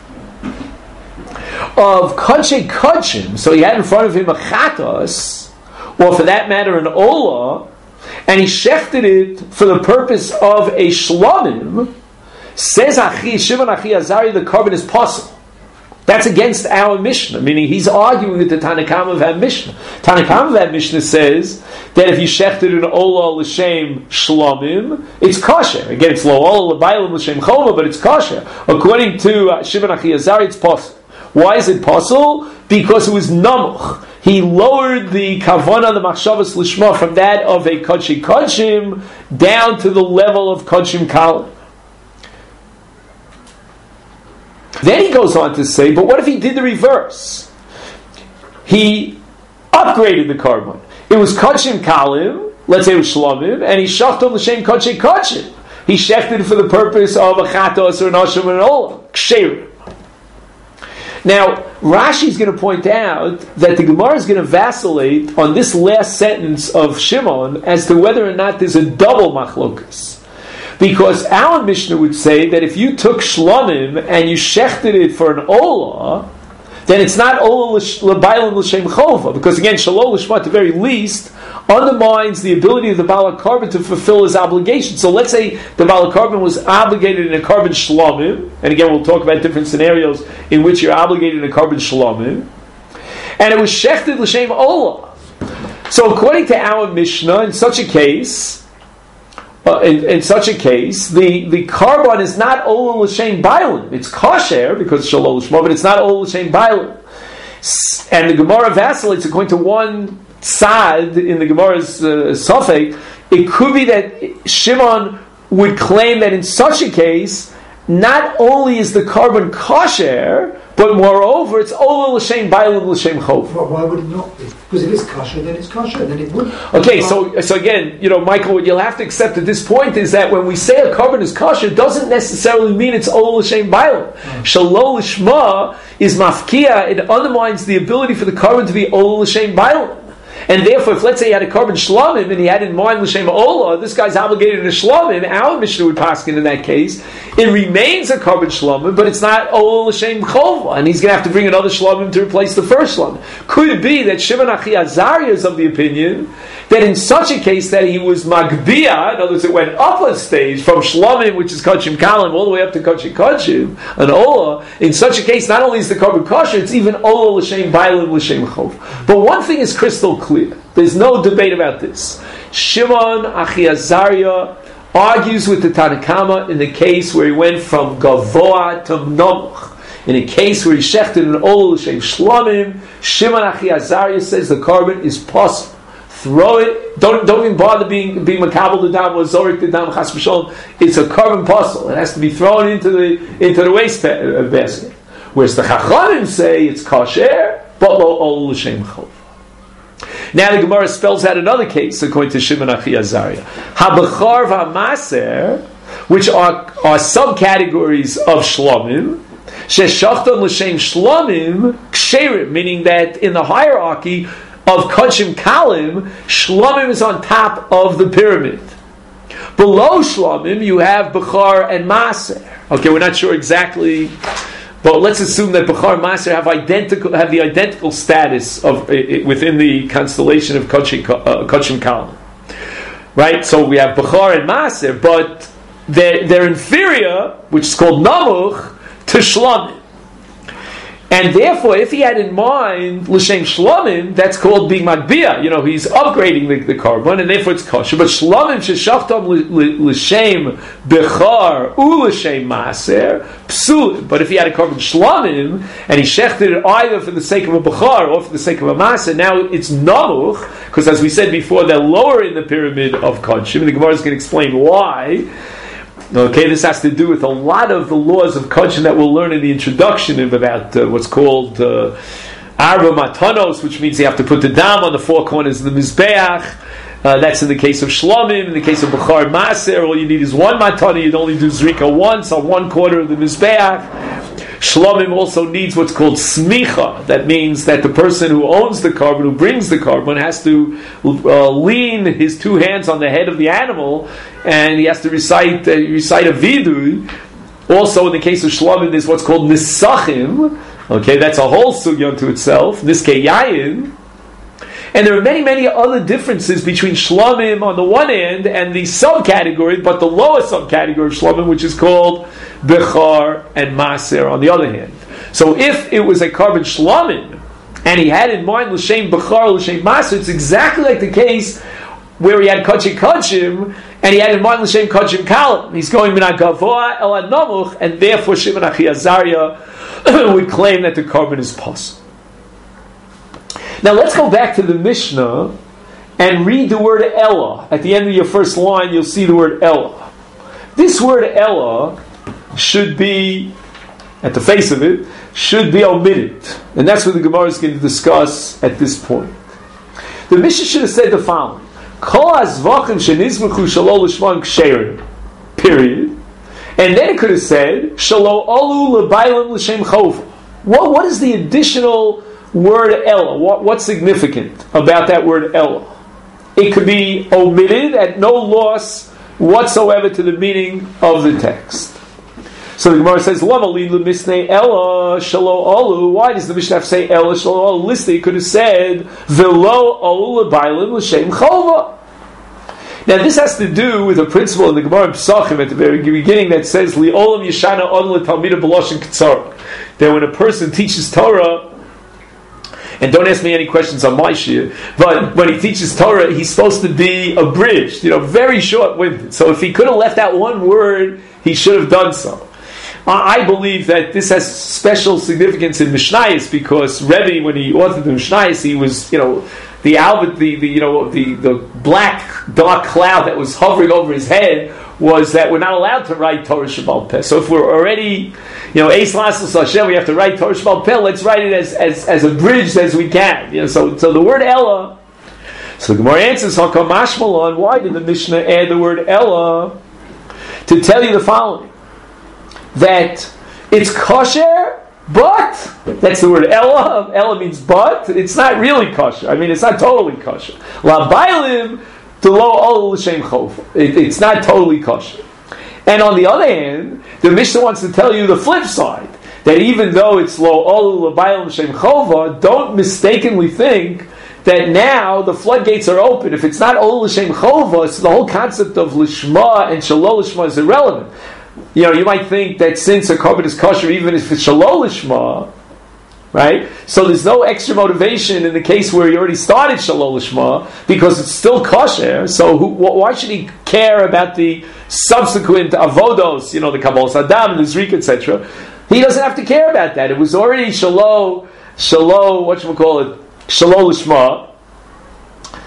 of Kachim Kachim, so he had in front of him a Chatos, or for that matter an Ola, and he shechted it for the purpose of a Shlomim, says Achi, Shimon Achi Azari, the Karban is possible. That's against our Mishnah, meaning he's arguing with the Tanakam of our Mishnah. Tanakam of our Mishnah says that if you shechted an Ola l'shem Shlomim, it's kosher. Again, it's lo Ola l'baylam l'shem Chova, but it's kosher. According to uh, Shimon Achi Azari, it's possible. Why is it possible? Because it was Namuch. He lowered the Kavana, the Machshavas Lishma, from that of a Kachim Kachim down to the level of Kachim Kalim. Then he goes on to say, but what if he did the reverse? He upgraded the Karban. It was Kachim Kalim, let's say it was Shlomim, and he shachted l'shem Kachim Kachim. He shechted for the purpose of a Chatos or an Asham and an Olam, Ksherim. Now, Rashi is going to point out that the Gemara is going to vacillate on this last sentence of Shimon as to whether or not there's a double machlokas. Because our Mishnah would say that if you took Shlomim and you shechted it for an Ola, then it's not Ola l'baylam l'shem Chova. Because again, Shalom l'shma at the very least undermines the ability of the Baal HaKarban to fulfill his obligation. So let's say the Baal HaKarban was obligated in a Karban Shlomim, and again we'll talk about different scenarios in which you're obligated in a Karban Shlomim, and it was shechted l'shem Ola. So according to our Mishnah, in such a case, Uh, in, in such a case, the, the Karban is not Ola L'Shem Bailim. It's kosher because it's Shalom L'Shma, but it's not Ola L'Shem Bailim. And the Gemara vacillates according to one side in the Gemara's uh, Safek. It could be that Shimon would claim that in such a case, not only is the Karban kosher, but moreover, it's Ola L'Shem Bailim L'Shem Chov. Well, why would it not be? Because if it's kosher, then it's kosher, then it would. Okay, so so again, you know, Michael, what you'll have to accept at this point is that when we say a Karban is kosher, it doesn't necessarily mean it's Ola L'Shem Bailim. Mm. Shalom L'Shma is mafkia, it undermines the ability for the Karban to be Ola L'Shem Bailim. And therefore, if let's say he had a Karban Shlomim and he had in mind L'Shem Ola, this guy's obligated in a Shlomim, our Mishnah would paskin in that case, it remains a Karban Shlomim, but it's not Ola L'Shem Chova, and he's going to have to bring another Shlomim to replace the first Shlomim. Could it be that Shimon Achi Azariah is of the opinion that in such a case that he was Magbia, in other words, it went up a stage from Shlomim, which is Kachim Kalim, all the way up to Kachim Kachim, an Ola, in such a case, not only is the Karban kosher, it's even Ola L'Shem Bailim L'Shem Chova. But one thing is crystal clear. There's no debate about this. Shimon Achi Azariah argues with the Tanakama in the case where he went from Gavoa to Nomuch. In a case where he shechted an Ola L'Shem Shlomim, Shimon Achi Azariah says the Karban is possible. throw it. Don't don't even bother being being makabel the dam or zorik the dam chas v'sholom. It's a carbon puzzle. It has to be thrown into the into the waste basket. Whereas the Chachamim say it's kosher, but lo ol l'shem chov. Now the Gemara spells out another case according to Shimon Achi Azariah. Habechar v'amaser, which are are subcategories of shlomim. Sheshachton l'shem shlomim ksherim, meaning that in the hierarchy of kachim kalim, shlomim is on top of the pyramid. Below shlomim, you have bechar and maser. Okay, we're not sure exactly. But let's assume that Bechar and Maser have identical have the identical status of uh, within the constellation of Kachim uh, Kalim, right? So we have Bechar and Maser, but they're, they're inferior, which is called Namuch, to Shlomim. And therefore, if he had in mind L'Shem Shlomim, that's called being Magbia. You know, he's upgrading the, the carbon, and therefore it's kosher. But Shlomim Sheshachtam L'Shem Bechar U L'Shem Maser Psul. But if he had a carbon Shlomim, and he shechted it either for the sake of a Bechar or for the sake of a Maser, now it's Namuch, because as we said before, they're lower in the pyramid of Kodshim, and the Gemara is going to explain why. Okay, this has to do with a lot of the laws of Kodshim that we'll learn in the introduction about uh, what's called uh, Arba Matanos, which means you have to put the dam on the four corners of the Mizbeach. Uh, that's in the case of Shlomim. In the case of Bechar Maser, all you need is one matana. You'd only do Zrika once on one corner of the Mizbeach. Shlomim also needs what's called smicha. That means that the person who owns the carbon, who brings the carbon, has to uh, lean his two hands on the head of the animal, and he has to recite uh, recite a vidui. Also, in the case of Shlomim, there's what's called nisachim. Okay, that's a whole sugya unto itself. Niskei yayin. And there are many, many other differences between Shlomim on the one hand and the subcategory, but the lower subcategory of Shlomim, which is called Bechar and Maser on the other hand. So if it was a carbon Shlomim, and he had in mind L'Shem Bechar, L'Shem Maser, it's exactly like the case where he had Kachim Kachim, and he had in mind L'Shem Kachim Kalim. He's going Minat Gavoa El Namuch, and therefore Shimon Achi Azariah would claim that the carbon is possible. Now let's go back to the Mishnah and read the word Ella. At the end of your first line, you'll see the word Ella. This word Ella should be, at the face of it, should be omitted. And that's what the Gemara is going to discuss at this point. The Mishnah should have said the following. Kol hazvachim shenizvachu shalo l'shman ksherim. Period. And then it could have said, Shalo olu l'baylim l'shem chova. What, what is the additional word Ella? What, what's significant about that word Ella? It could be omitted at no loss whatsoever to the meaning of the text. So the Gemara says, Lama lilu misnei Ella shalo olu. Why does the Mishnah have to say Ella shalo olu? Listen, it could have said Velo olu l'baylim l'shem chova. Now this has to do with a principle in the Gemara in Pesachim at the very beginning that says Li'olam yeshana on l'talmida b'loshen k'tzara. That when a person teaches Torah, and don't ask me any questions on my shir, but when he teaches Torah, he's supposed to be abridged, you know, very short-winded. So if he could have left out one word, he should have done so. I believe that this has special significance in Mishnayos because Rebbe, when he authored the Mishnayos, he was, you know, the Albert, the, the you know, the, the black dark cloud that was hovering over his head was that we're not allowed to write Torah Shebaal Peh. So if we're already, you know, Eis Lassos Hashem, we have to write Torah Shebaal Peh. Let's write it as as as abridged as we can. You know, so so the word Ella. So the Gemara answers Hakam Mashmalon. Why did the Mishnah add the word Ella? To tell you the following: that it's kosher, but that's the word Ella. Ella means but. It's not really kosher. I mean, it's not totally kosher. La bailim. It's not totally kosher. And on the other hand, the Mishnah wants to tell you the flip side, that even though it's lo olu l'bayil l'shem chova, don't mistakenly think that now the floodgates are open. If it's not olu l'shem chova, so the whole concept of lishma and shalol lishma is irrelevant. You know, you might think that since a carbon is kosher, even if it's shalol lishma, right? So there's no extra motivation in the case where he already started Shalol Lishma because it's still kosher. So who, why should he care about the subsequent avodos, you know, the Kabbalah Saddam, the Zrika, et cetera? He doesn't have to care about that. It was already Shalol, Shalol, what should we call it? Shalol Lishma.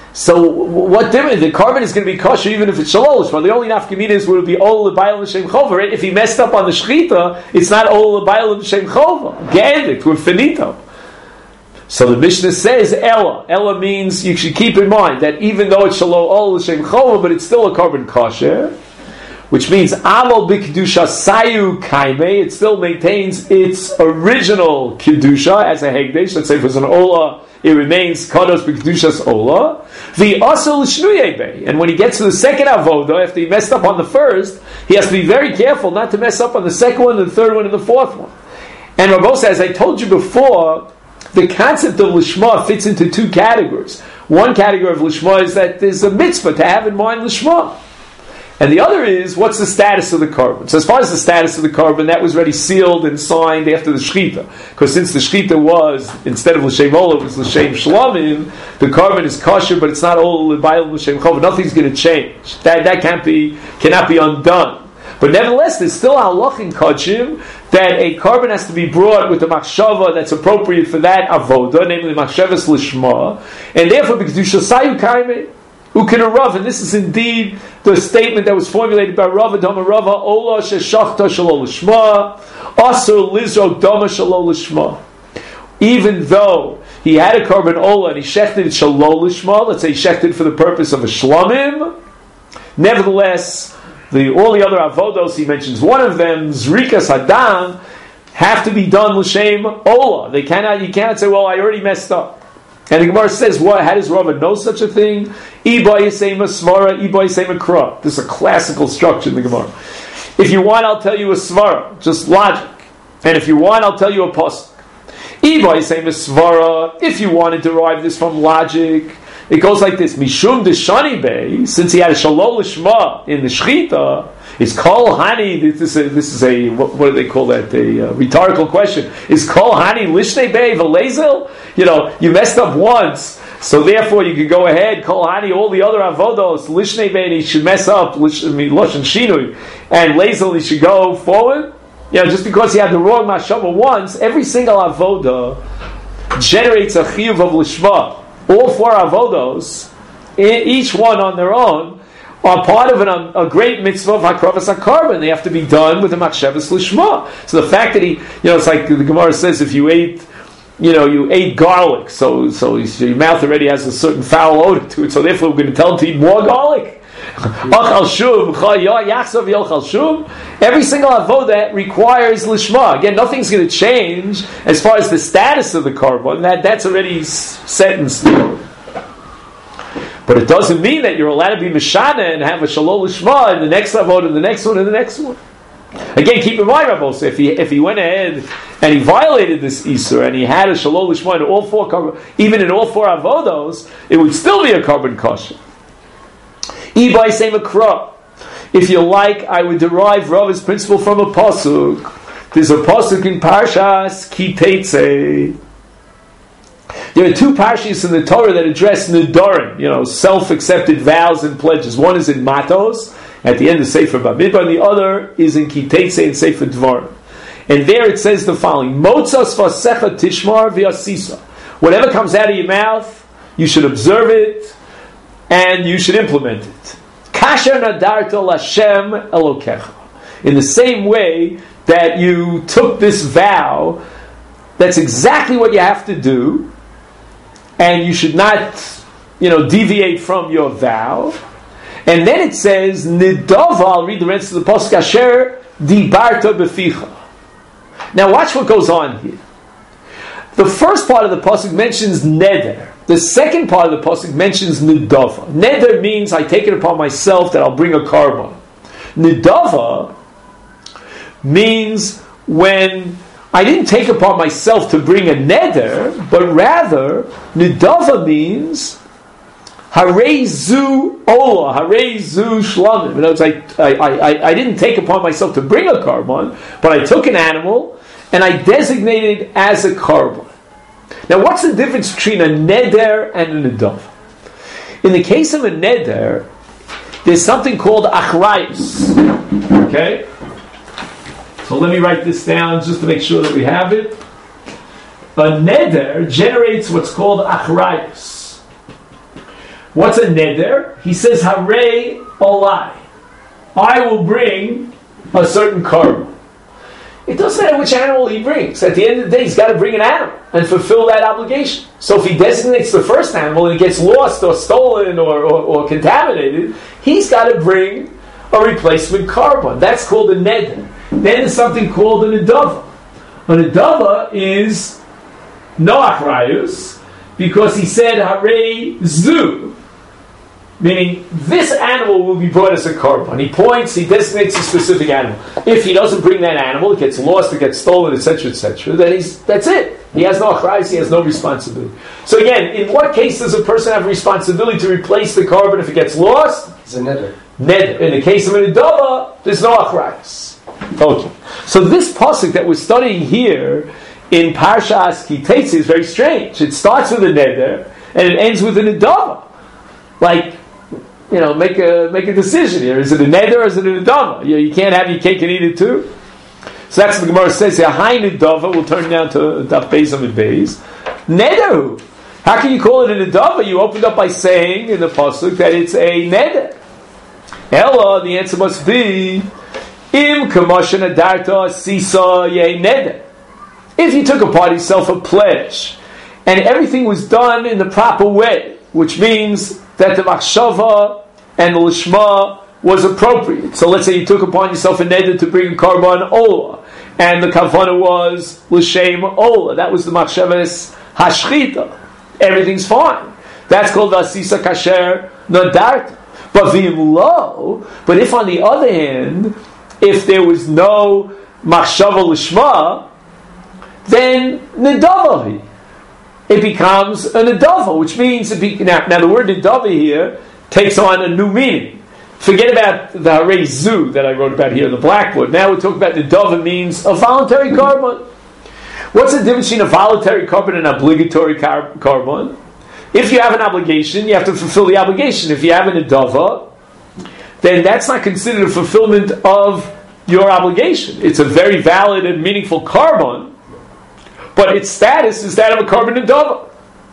So what difference? The carbon is going to be kosher even if it's shalosh. Well, the only nafkamina is would it be ol l'bayil l'shem chova. Right? If he messed up on the shechita, it's not ol l'bayil l'shem chova. Ge'endik, we're finito. So the Mishnah says ella. Ella means you should keep in mind that even though it's shalosh ol l'shem chova, but it's still a carbon kosher, which means amal b'kedusha sayu kaime. It still maintains its original kedusha as a hegdesh. Let's say if it was an ola, it remains kadosh b'kedushas ola. The asol shnuyei, and when he gets to the second avoda, after he messed up on the first, he has to be very careful not to mess up on the second one, the third one, and the fourth one. And Rabbi says, as I told you before, the concept of lishma fits into two categories. One category of lishma is that there's a mitzvah to have in mind lishma. And the other is, what's the status of the carbon? So as far as the status of the carbon, that was already sealed and signed after the shechita. Because since the shechita was, instead of l'shem ola, it was l'shem shlomim, the carbon is kosher, but it's not all l'bayil l'shem chova. Nothing's going to change. That that can't be, cannot be undone. But nevertheless, there's still halach in kodshim that a carbon has to be brought with a machshava that's appropriate for that avoda, namely machshavas lishma, and therefore because you shall sayu kaimeh. Ukin Rav, and this is indeed the statement that was formulated by Rav Adama Rava, Ola sheshachta shalol lishma, asur lizrok dama shalol lishma. Even though he had a carbon Ola and he shechted shalol lishma, let's say he shechted for the purpose of a shlamim, nevertheless, the all the other avodos, he mentions one of them, Zrikas Hadam, have to be done l'shem Ola. They cannot, you cannot say, well, I already messed up. And the Gemara says, what? How does Rava know such a thing? Iba yisema svara, iba yisema kra. This is a classical structure in the Gemara. If you want, I'll tell you a svara, just logic. And if you want, I'll tell you a pasuk. Iba yisema svara. If you want to derive this from logic, it goes like this: Mishum deshani bei. Since he had a shalol lishma in the shechita, is kol hani? This is a, this is a what, what do they call that? A uh, rhetorical question. Is kol hani lishnei bei v'lezel? You know, you messed up once, so therefore you could go ahead. Kol hani, all the other avodos lishnei bei, he should mess up. Lish, I mean, loshen shinui, and lezel he should go forward. You know, just because he had the wrong mashava once, every single avoda generates a chiyuv of lishma. All four avodos, each one on their own, are part of an, a great mitzvah of hakravas hakarbon. They have to be done with a machshavas lishma. So the fact that he, you know, it's like the Gemara says, if you ate, you know, you ate garlic, so so your mouth already has a certain foul odor to it. So therefore, we're going to tell him to eat more garlic. Every single avodah requires lishma. Again, nothing's going to change as far as the status of the carbon. That that's already set in stone. But it doesn't mean that you're allowed to be mishana and have a shalol lishma in the next avodah, and the next one, and the next one. Again, keep in mind, Rabbi, if he if he went ahead and he violated this isur and he had a shalol lishma in all four carbon, even in all four avodos, it would still be a carbon kosher. Ibai say makra. If you like, I would derive Rava's principle from a pasuk. There's a pasuk in Parshas Ki Teitzei. There are two parshas in the Torah that address nedarim, you know, self-accepted vows and pledges. One is in Matos at the end of Sefer Bamidbar, and the other is in Ki Teitzei and Sefer Dvarim. And there it says the following: Motzas vasecha tishmar v'yasisa. Whatever comes out of your mouth, you should observe it and you should implement it. Kasher nadarta l'Hashem Elokecha. In the same way that you took this vow, that's exactly what you have to do, and you should not, you know, deviate from your vow. And then it says, Nidava, I'll read the rest of the pasuk, Asher dibarta beficha. Now watch what goes on here. The first part of the pasuk mentions neder. The second part of the pasuk mentions nidava. Neder means I take it upon myself that I'll bring a carbon. Nidava means when I didn't take upon myself to bring a neder, but rather nidava means harei zu ola, harei zu shlamim. In other words, I, I, I, I didn't take upon myself to bring a carbon, but I took an animal and I designated it as a carbon. Now, what's the difference between a neder and a nidava? In the case of a neder, there's something called achrayus. Okay? So let me write this down just to make sure that we have it. A neder generates what's called achrayus. What's a neder? He says, Harei olai. I will bring a certain carbon. It doesn't matter which animal he brings. At the end of the day, he's got to bring an animal and fulfill that obligation. So if he designates the first animal and it gets lost or stolen or, or, or contaminated, he's got to bring a replacement carbon. That's called a neder. Then there's something called an nedava. A nedava is Noach Rayus, because he said, Harei zu, meaning this animal will be brought as a carbon. He points, he designates a specific animal. If he doesn't bring that animal, it gets lost, it gets stolen, et cetera, et cetera, then he's, that's it. He has no achrayus, he has no responsibility. So again, in what case does a person have a responsibility to replace the carbon if it gets lost? It's a neder. Neder. In the case of an nedava, there's no achrayus. Okay. So this pasuk that we're studying here in Parshas Ki Teitze is very strange. It starts with a neder and it ends with a nedava. Like, you know, make a make a decision here. Is it a neder or is it a nedava? You, you can't have your cake and eat it too. So that's what the Gemara says here. High nedava will turn down to daf beis amid beis. Neder. How can you call it a nedava? You opened up by saying in the pasuk that it's a neder. Ella, the answer must be im kamoshen adarta sisa ye neder. If you took upon yourself a pledge and everything was done in the proper way, which means that the machshava and the lishma was appropriate. So let's say you took upon yourself a neder to bring a karban ola, and the kavana was l'shem ola. That was the machshavas hashchita. Everything's fine. That's called vasisa kasher nadart. But v'im lo, but if on the other hand, if there was no machshava lishma, then nedavahi. It becomes a nedava, which means it be, now, now the word nedava here takes on a new meaning. Forget about the Harei zu that I wrote about here in the blackboard. Now we're talking about nedava means a voluntary carbon. What's the difference between a voluntary carbon and an obligatory car- carbon? If you have an obligation, you have to fulfill the obligation. If you have a nedava, then that's not considered a fulfillment of your obligation. It's a very valid and meaningful carbon, but its status is that of a carbon nedava.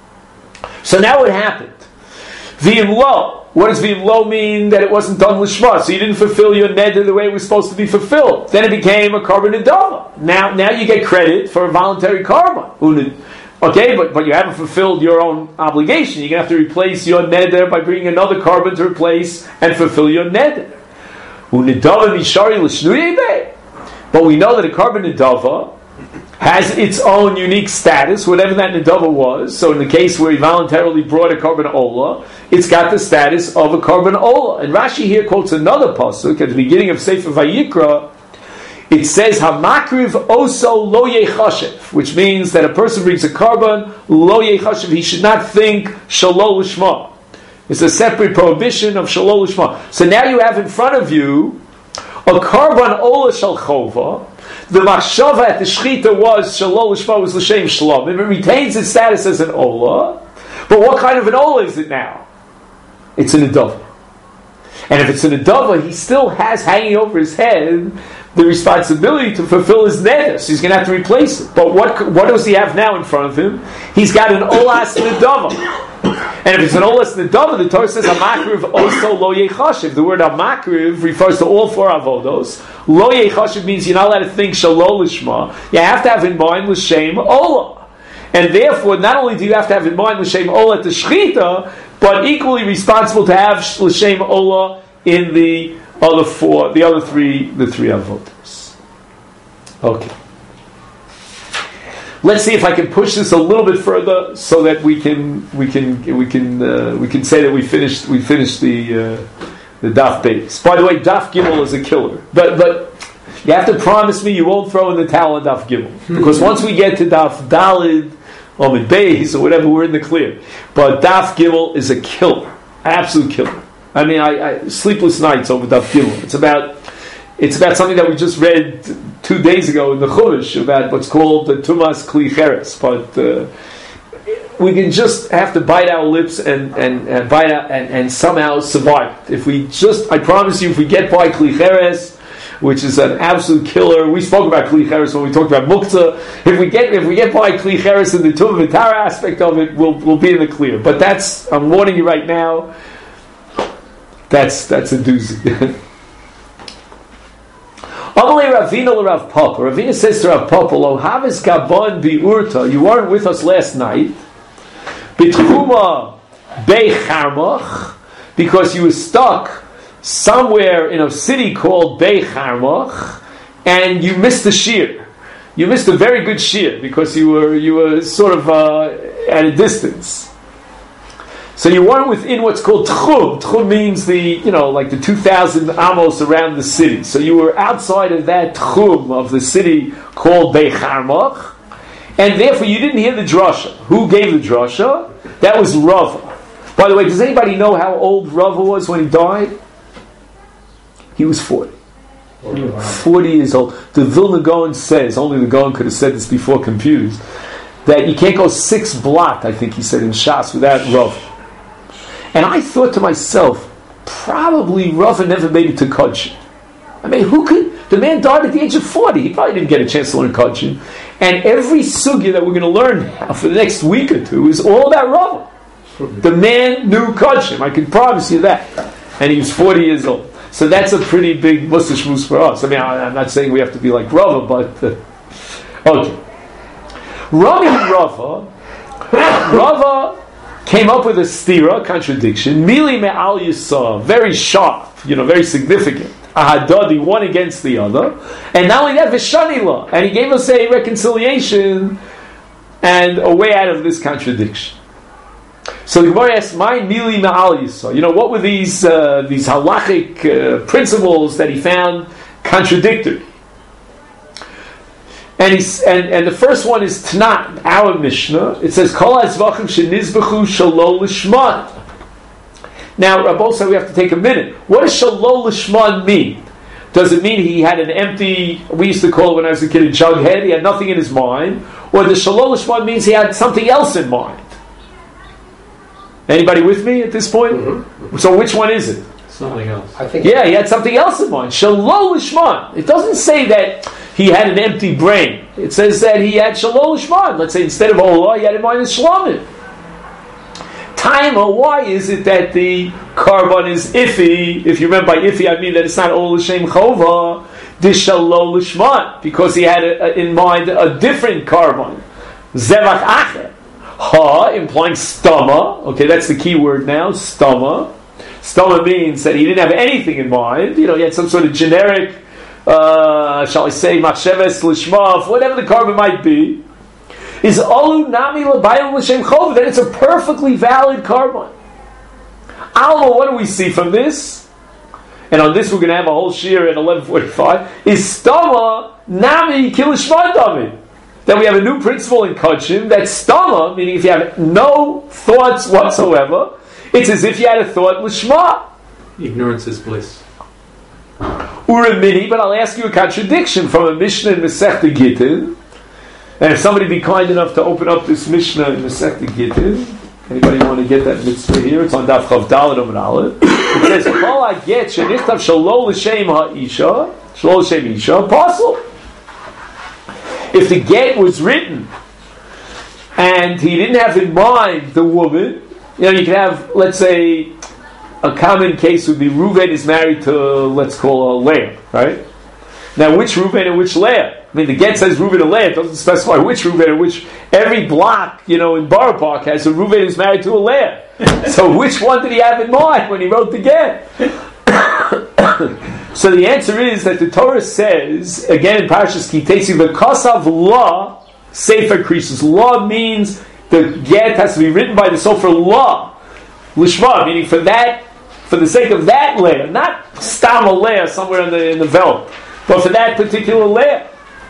So now what happened? V'im lo. What does v'im lo mean? That it wasn't done lishma. So you didn't fulfill your neder the way it was supposed to be fulfilled. Then it became a carbon nedava. Now, now you get credit for a voluntary carbon. Okay, but, but you haven't fulfilled your own obligation. You're going to have to replace your neder by bringing another carbon to replace and fulfill your neder. But we know that a carbon nedava has its own unique status, whatever that nedava was. So in the case where he voluntarily brought a carbon ola, it's got the status of a carbon ola. And Rashi here quotes another pasuk at the beginning of Sefer Vayikra. It says, "Hamakriv oso lo yechashev," which means that a person brings a carbon lo yechashev. He should not think shalol lishma. It's a separate prohibition of shalol lishma. So now you have in front of you a carbon ola shel chova. The machshava at the shchita was shalol lishma, was l'shem shalom. It retains its status as an ola, but what kind of an ola is it now? It's an nedava. And if it's an nedava, he still has hanging over his head the responsibility to fulfill his neder, so he's going to have to replace it. But what what does he have now in front of him? He's got an olas nedava. And if it's an olas nedava, the Torah says amakriv also lo yechashiv. The word amakriv refers to all four avodos. Lo yechashiv means you're not allowed to think shalol lishma. You have to have in mind l'shem ola. And therefore, not only do you have to have in mind l'shem ola at the shechita, but equally responsible to have l'shem ola in the other four, the other three, the three avodas. Okay. Let's see if I can push this a little bit further, so that we can we can we can uh, we can say that we finished we finished the uh, the daf beis. By the way, daf gimel is a killer, but but you have to promise me you won't throw in the towel on daf gimel, because once we get to daf dalid or mid beis or whatever, we're in the clear. But daf gimel is a killer, absolute killer. I mean, I, I sleepless nights over daf gimel. It's about it's about something that we just read two days ago in the Chumash about what's called the Tumas Kli Cheres. But uh, we can just have to bite our lips and and, and bite out and, and somehow survive. If we just, I promise you, if we get by Kli Cheres, which is an absolute killer. We spoke about Kli Cheres when we talked about Muktzah. If we get if we get by Kli Cheres in the Tumah V'Tara aspect of it, we'll we'll be in the clear. But that's, I'm warning you right now, that's that's a doozy. Amalei Ravina l'Rav Papa. Ravina says to Rav Papa, Lo havis gabon bi'urta. You weren't with us last night. B'tchuma be'charmach, because you were stuck somewhere in a city called be'charmach, and you missed the shir. You missed a very good shir because you were you were sort of uh, at a distance. So you weren't within what's called tchum. Tchum means the, you know, like the two thousand amos around the city. So you were outside of that tchum of the city called Be'charmach, and therefore you didn't hear the drasha. Who gave the drasha? That was Rava. By the way, does anybody know how old Rava was when he died? He was forty. forty years old. The Vilna Gaon says, only the Gaon could have said this before computers, that you can't go six blot, I think he said, in Shas without Rava. And I thought to myself, probably Rava never made it to Kodshin. I mean, who could? The man died at the age of forty. He probably didn't get a chance to learn Kodshin. And every sugya that we're going to learn now for the next week or two is all about Rava. The man knew Kodshin. I can promise you that. And he was forty years old. So that's a pretty big mustache moose for us. I mean, I, I'm not saying we have to be like Rava, but uh, okay. Rami Rava, Rava came up with a stira, contradiction. Mili me'al yisa, very sharp, you know, very significant. Ahadadi, one against the other. And not only that, v'shanila, and he gave us a reconciliation and a way out of this contradiction. So the Gemara asks, "My mili me'al yisa." You know, what were these uh, these halachic uh, principles that he found contradictory? And, he's, and and the first one is Tanat, our Mishnah. It says, Kol ha'zvachim shenizbechu shalol l'shman. Now, Rabbi said we have to take a minute. What does shalol l'shman mean? Does it mean he had an empty, we used to call it when I was a kid, a jug head, he had nothing in his mind? Or the shalol l'shman means he had something else in mind? Anybody with me at this point? Mm-hmm. So which one is it? Something else. I think yeah, he had something else in mind. Shalol l'shman. It doesn't say that he had an empty brain. It says that he had shalol l'shman. Let's say instead of olah, he had in mind his shlamim. Taima, why is it that the carbon is iffy? If you remember by iffy, I mean that it's not olah l'shem chova. This shalol l'shman, because he had a, a, in mind a different carbon. Zevach acher. Ha, implying stama. Okay, that's the key word now. Stama. Stama means that he didn't have anything in mind. You know, he had some sort of generic, uh, shall I say, machsheves lishmaf, whatever the carbon might be. Is alu nami l'bayim l'shem chov? Then it's a perfectly valid carbon. Alma, what do we see from this? And on this we're going to have a whole shir at eleven forty-five. Is stama nami kilishman dami? That we have a new principle in Kodshim, that stama, meaning if you have no thoughts whatsoever, it's as if you had a thought l'shma. Ignorance is bliss. Uramini, but I'll ask you a contradiction from a Mishnah in Masechta Gittin. And if somebody be kind enough to open up this Mishnah in Masechta Gittin, anybody want to get that mitzvah here? It's on Daf Chav Daled Amud Aleph. It says, "Kol haget shenichtav shalol l'shem ha'isha, shalol l'shem isha, apostle." If the get was written and he didn't have in mind the woman, you know, you can have, let's say, a common case would be Reuven is married to, let's call her Leah, right? Now, which Reuven and which Leah? I mean, the get says Reuven and Leah. It doesn't specify which Reuven and which. Every block, you know, in Borough Park has a Reuven who's married to a Leah. So which one did he have in mind when he wrote the get? So the answer is that the Torah says, again in Parashas Ki Teitzei, v'kasav la sefer krisus. La means the get has to be written by the sofer la, lishma, meaning for that, for the sake of that layer, not stam a layer somewhere in the in the veld, but for that particular layer.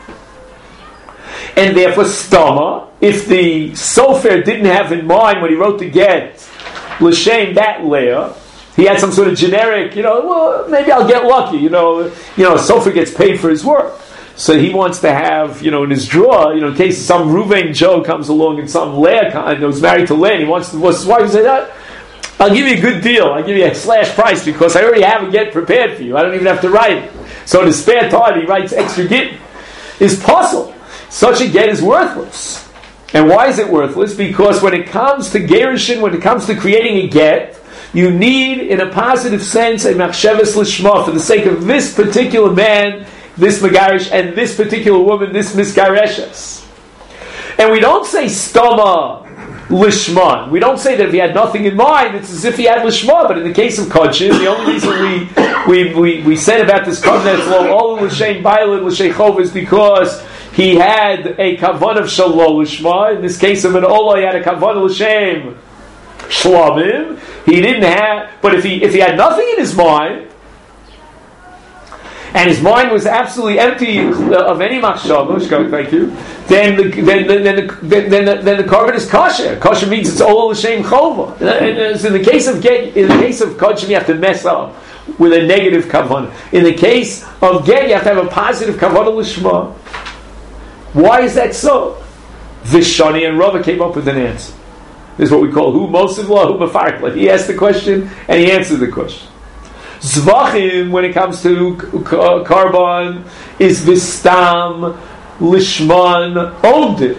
And therefore, stama, if the sofer didn't have in mind when he wrote the get, l'shem that layer, he had some sort of generic, you know, well, maybe I'll get lucky, you know, you know, sofer gets paid for his work. So he wants to have, you know, in his drawer, you know, in case some Reuven Joe comes along and some Leah kind who's married to Leah, and he wants to divorce his wife, he says, ah, I'll give you a good deal, I'll give you a slash price because I already have a get prepared for you. I don't even have to write it. So in his spare time, he writes extra get, is possible. Such a get is worthless. And why is it worthless? Because when it comes to gerushin, when it comes to creating a get, you need, in a positive sense, a machshavas lishma, for the sake of this particular man, this megarish, and this particular woman, this misgareshes. And we don't say stoma lishma. We don't say that if he had nothing in mind, it's as if he had lishma. But in the case of kodshim, the only reason we we, we, we said about this covenant law, all l'shem bailin l'shem chov, is because he had a kavan of shalom lishma. In this case of an olah, he had a kavan l'shem shlomim. He didn't have, but if he if he had nothing in his mind, and his mind was absolutely empty of any machshava, thank you, then the then then then the, then, then, the, then the carbon is kosher. Kosher means it's all l'shem chova. And so in the case of get, in the case of kodshim, you have to mess up with a negative kavanah. In the case of get, you have to have a positive kavanah l'shma. Why is that so? Vishani and Rava came up with an answer. This is what we call who Mosiv law, who Mefarkla. He asked the question and he answered the question. Zvachim, when it comes to carbon, is Vistam Lishman Odin.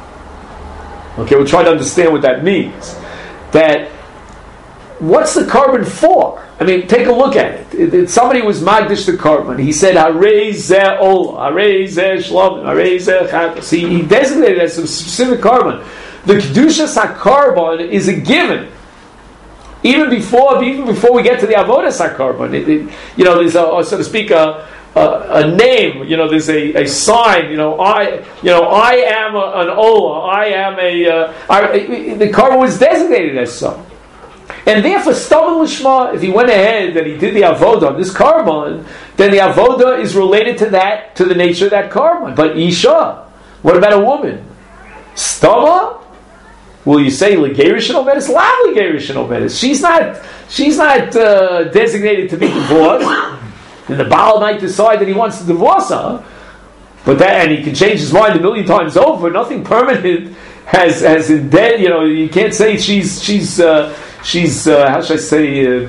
Okay, we'll try to understand what that means. That what's the carbon for? I mean, take a look at it. it, it somebody was magdish the carbon. He said, "Harei zeh ola, harei zeh shlom, harei zeh chatas." He, he designated it as a specific carbon. The kedushas hakarbon is a given. Even before, even before we get to the avodas hakarbon, it, it, you know, there's a, so to speak, a, a, a name. You know, there's a, a sign. You know, I, you know, I am a, an ola. I am a. Uh, I, the carbon was designated as so. And therefore, Stam Lishma, if he went ahead and he did the avodah on this carbon, then the avodah is related to that, to the nature of that carbon. But Isha, what about a woman? Stama? Will you say Legerish and Omedes? Lav Legerish and Omedes. She's not, she's not uh, designated to be divorced. And the Baal might decide that he wants to divorce her, but that, and he can change his mind a million times over. Nothing permanent has has in dead. You know, you can't say she's she's. Uh, She's, uh, how should I say, uh,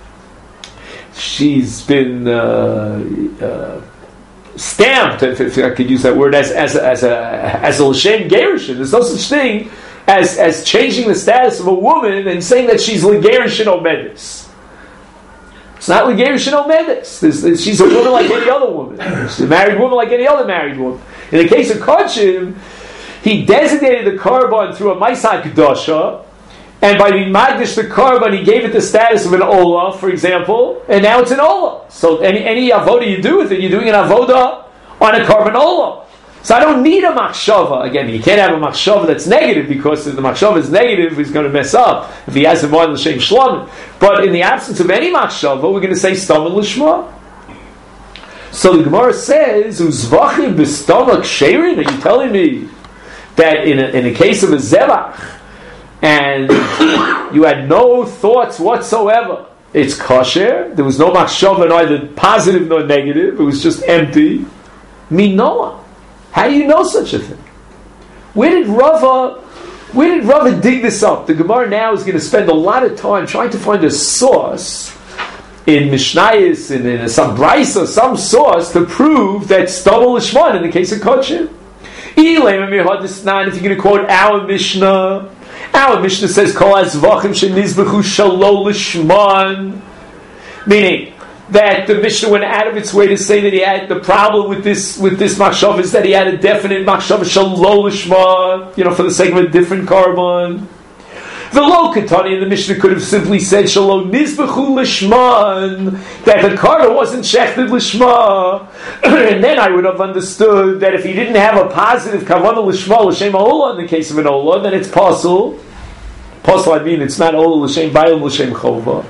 she's been uh, uh, stamped, if, if I could use that word, as as as a as a l'shem gerushin. There's no such thing as as changing the status of a woman and saying that she's l'gerushin omedes. It's not l'gerushin omedes. She's a woman like any other woman. She's a married woman like any other married woman. In the case of kodshim, he designated the carbon through a maisa kedusha. And by being magdish the carbon, he gave it the status of an olah, for example, and now it's an olah. So any any avoda you do with it, you're doing an avoda on a carbon olah. So I don't need a machshava. Again, you can't have a machshava that's negative, because if the machshava is negative, he's going to mess up if he has in mind l'shem shlomim. But in the absence of any machshava, we're going to say stam l'shma. So the Gemara says, "Uzvachim b'stomach sherin." Are you telling me that in a, in a case of a zevach, and you had no thoughts whatsoever, it's kosher? There was no machshava, neither positive nor negative. It was just empty. Minoah. How do you know such a thing? Where did Rava, where did Rava dig this up? The Gemara now is going to spend a lot of time trying to find a source in Mishnayos, in, in some brisa, some source to prove that stabel lishman in the case of kodshim. If you're going to quote our Mishnah, our Mishnah says, "Kol hazvachim shenizbechu shalo lishman," meaning that the Mishnah went out of its way to say that he had the problem with this with this machshava is that he had a definite machshava shalo lishman, you know, for the sake of a different carbon. The lo katani in the Mishnah could have simply said shalo nizbechu lishman, that the carbon wasn't shechted lishma, and then I would have understood that if he didn't have a positive kavanah lishma l'shem ha'olah in the case of an olah, then it's possible. Possible, I mean, it's not olah l'shem bayil l'shem chova.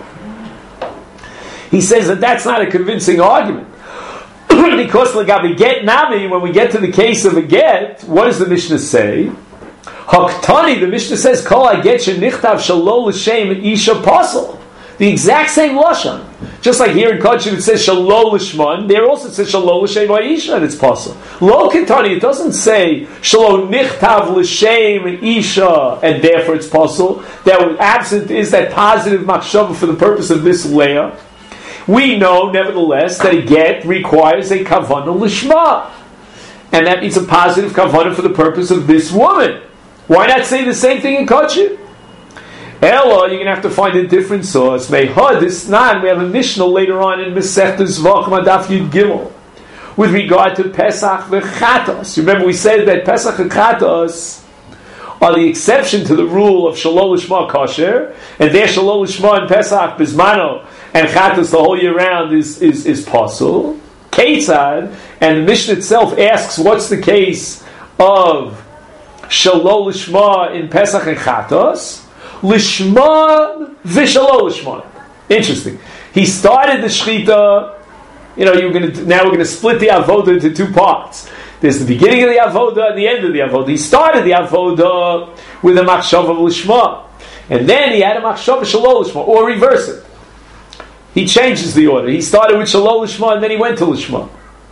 He says that that's not a convincing argument. Because l'gabi get nami, when we get to the case of a get, what does the Mishnah say? Haktani, the Mishnah says, Kol ha-get shenichtav shalo l'shem isha pasal. The exact same lashon. Just like here in Kodshim it says shalo l'shman, there also it says shalo l'shem isha, and it's pasal. Lo Ketani, it doesn't say shalo nichtav l'shem isha, and therefore it's pasal. That absent is that positive machshava for the purpose of this layer. We know, nevertheless, that a get requires a kavanah lishma. And that means a positive kavanah for the purpose of this woman. Why not say the same thing in kachim? Ella, you're going to have to find a different source. Mehad Isnan, we have a Mishnah later on in Masechta Zvachim Daf Yud Gimel with regard to Pesach v'Chatos. Remember, we said that Pesach and Chatos are the exception to the rule of Shalol Lishma kosher, and there Shalol Lishma and Pesach Bismano and Chatos the whole year round is is is pasul. Ketzad, and the Mishnah itself asks, what's the case of Shalol Lishma in Pesach and Chatos? Lishma v'Shalol Lishma. Interesting. He started the Shechita. You know, you're going to now we're going to split the avoda into two parts. There's the beginning of the avoda and the end of the avoda. He started the avoda with a machshava of lishma, and then he had a machshava shalol lishma, or reverse it. He changes the order. He started with shalol lishma, and then he went to lishma.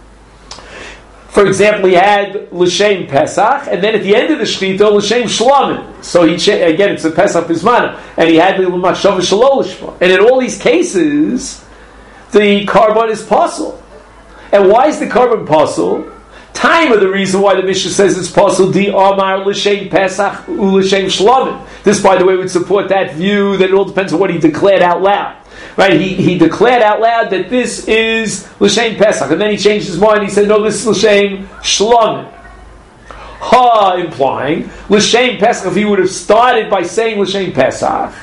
For example, he had l'shem Pesach, and then at the end of the shechita, l'shem shlamim. So he cha- again, it's a Pesach bismana, and he had the machshava shalol lishma. And in all these cases, the carbon is pasul. And why is the carbon pasul? Time of the reason why the Mishnah says it's pasul di amar l'shem Pesach u l'shem shlamim. This, by the way, would support that view that it all depends on what he declared out loud. Right? He he declared out loud that this is l'shem Pesach, and then he changed his mind. He said, "No, this is l'shem shlamim." Ha, implying l'shem Pesach. If he would have started by saying l'shem Pesach,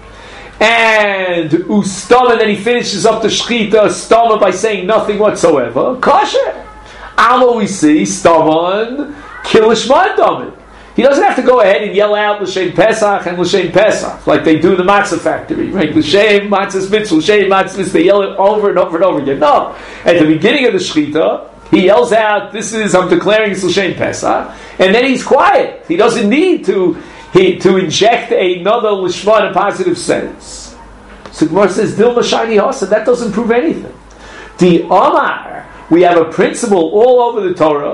and ustam, and then he finishes up the shechita stama by saying nothing whatsoever, kosher. Alo, we see staman kilishman damin. He doesn't have to go ahead and yell out l'shem Pesach and l'shem Pesach like they do in the matzah factory, right? L'shem matzah mitzvah, l'shem matzah mitzvah. They yell it over and over and over again. No, at the beginning of the shechita, he yells out, "This is I'm declaring it's l'shem Pesach," and then he's quiet. He doesn't need to he, to inject another lishma in a positive sense. So Gemara says, "Dilma shani hasa." That doesn't prove anything. The Omar. We have a principle all over the Torah,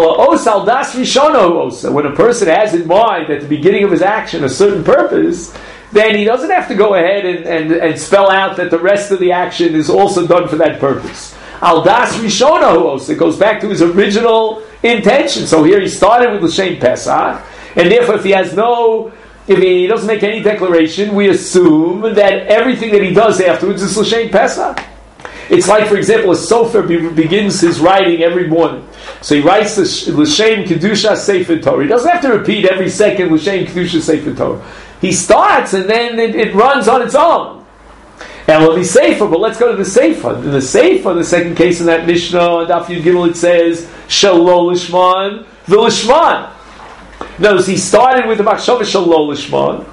when a person has in mind at the beginning of his action a certain purpose, then he doesn't have to go ahead and, and, and spell out that the rest of the action is also done for that purpose. Aldas Rishono, it goes back to his original intention. So here he started with L'Shem Pesach, and therefore if he has no, if he doesn't make any declaration, we assume that everything that he does afterwards is L'Shem Pesach. It's like, for example, a sofer be- begins his writing every morning. So he writes the L'Shem Kedusha Sefer Torah. He doesn't have to repeat every second L'Shem Kedusha Sefer Torah. He starts and then it, it runs on its own. And we'll be Sefer, but let's go to the Sefer. In the Sefer, the second case in that Mishnah, Daf Yud Gimel, it says, Shalol Lishman, V'Lishman. Notice he started with the Machshava Shalol Lishman,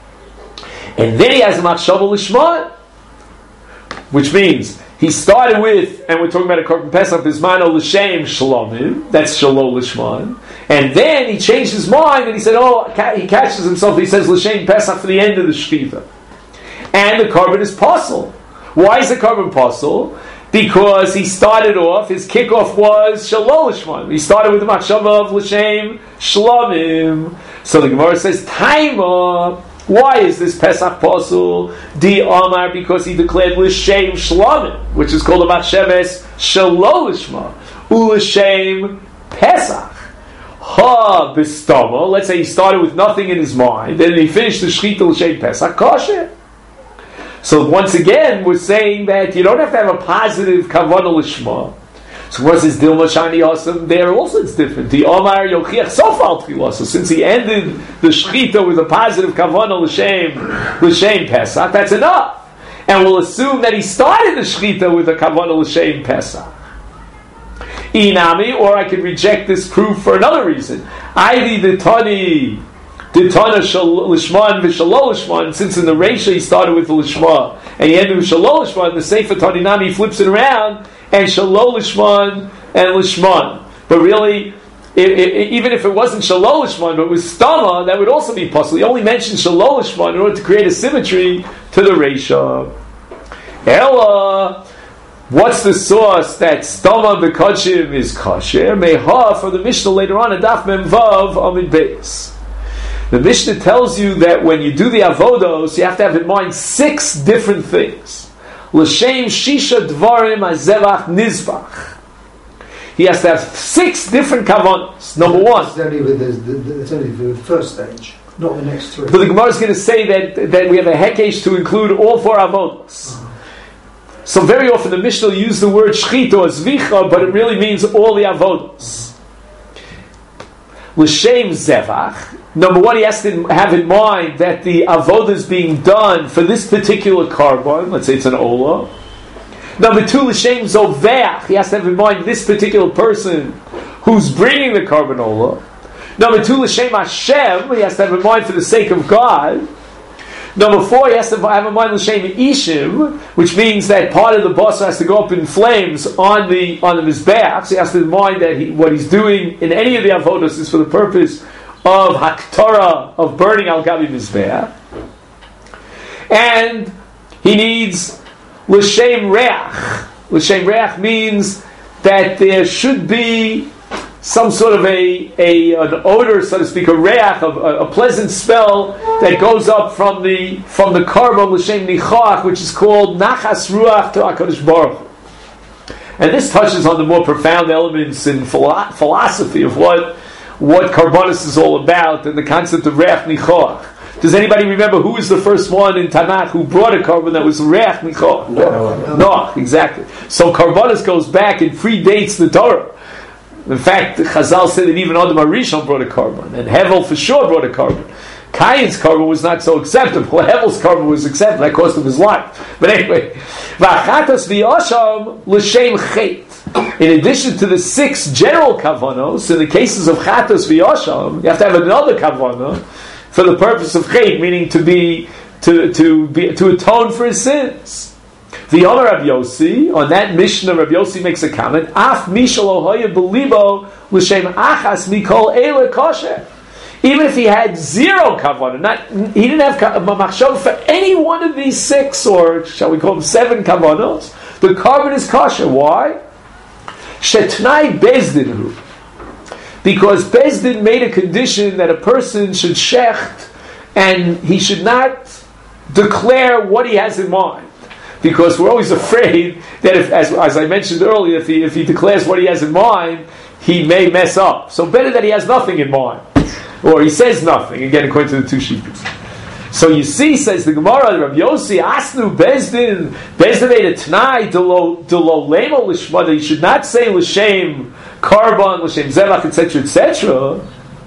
and then he has a Machshava Lishman, which means he started with, and we're talking about a Korban Pesach, Bismano L'Shem Shalomim, that's Shalol Lishman, and then he changed his mind and he said, oh, he catches himself, he says L'Shem Pesach for the end of the Shechita. And the Korban is pasul. Why is the Korban pasul? Because he started off, his kickoff was Shalol Lishman. He started with the Machshava of L'Shem Shalomim. So the Gemara says, Taima. Why is this Pesach pasul? Di Amar, because he declared L'Shem Shlamim, which is called a Machsheves Shalol Lishma, U'L'Shem Pesach. Ha Bistama. Let's say he started with nothing in his mind, then he finished the Shechita L'Shem Pesach, kosher. So once again, we're saying that you don't have to have a positive Kavanah Lishma. So what is Dilma Shani Asam? There also it's different. The Omar Yochiach Sofal Tchilasa. Since he ended the Shechita with a positive Kavanah L'Shem L'Shem Pesach, that's enough. And we'll assume that he started the Shechita with a Kavanah L'Shem Pesach. Inami, or I could reject this proof for another reason. Ivy the Tani, the Tana Lishman v'Shalol Lishman. Since in the Reisha he started with the Lishma and he ended with Shalol Lishman, the Sefer Tani Nami he flips it around. And Shalol Lishman and Lishman. But really, it, it, even if it wasn't Shalol Lishman, but it was Stama, that would also be possible. He only mentioned Shalol Lishman in order to create a symmetry to the Reisha. Ella, what's the source that Stama B'Kachim is Kasher? Meha, for the Mishnah later on, Adaf Memvav Amid Beis. The Mishnah tells you that when you do the Avodos, you have to have in mind six different things. L'shem shisha dvarim hazevach nizvach. He has to have six different kavanos. Number one. It's only, with the, the, the, it's only the first stage, not the next three. But the Gemara is going to say that, that we have a hekesh to include all four avodos. Uh-huh. So very often the Mishnah will use the word shchita or zvicha, but it really means all the avodos. L'shem zevach. Number one, he has to have in mind that the avodah is being done for this particular carbon. Let's say it's an olah. Number two, l'shem zoveach. He has to have in mind this particular person who's bringing the carbon olah. Number two, l'shem Hashem. He has to have in mind for the sake of God. Number four, he has to have in mind l'shem ishim, which means that part of the basar has to go up in flames on the on the mizbeach. So he has to have in mind that he, what he's doing in any of the avodos is for the purpose of haktara, of burning al gabi mizbeach. And he needs l'shem reach. L'shem reach means that there should be some sort of a, a an odor, so to speak, a reach, a, a pleasant smell that goes up from the from the carbon l'shem nichach, which is called nachas ruach to HaKadosh Baruch Hu. And this touches on the more profound elements in philo- philosophy of what what karbonis is all about and the concept of reach nichach. Does anybody remember who is the first one in Tanakh who brought a carbon that was reach nichach? No. No, exactly. So karbonis goes back and predates the Torah. In fact, Chazal said that even Adam HaRishon brought a carbon, and Hevel for sure brought a carbon. Cain's carbon was not so acceptable. Hevel's carbon was acceptable. That cost him his life. But anyway, V'achatas v'yasham l'shem chet. In addition to the six general kavanos, in the cases of chatas v'yasham, you have to have another kavana for the purpose of chet, meaning to be to to be to atone for his sins. The Omer Rabbi Yossi, on that Mishnah, Rabbi Yossi makes a comment, Af mishal ohoya belibo l'shem achas mikol eile kosher. Even if he had zero kavanah, not he didn't have machshava for any one of these six, or shall we call them seven kavanos, the carbon is kosher. Why? Shetnai bezdinhu. Because Bezdin made a condition that a person should shecht, and he should not declare what he has in mind. Because we're always afraid that, if, as, as I mentioned earlier, if he, if he declares what he has in mind, he may mess up. So better that he has nothing in mind. Or he says nothing, again, according to the two sheepers. So you see, says the Gemara, Rabbi Yossi, Asnu Bezdin, Bezdin made a T'nai, Delo Lemo Lishma, that he should not say L'shem Karban, L'shem Zevach, et cetera, et cetera.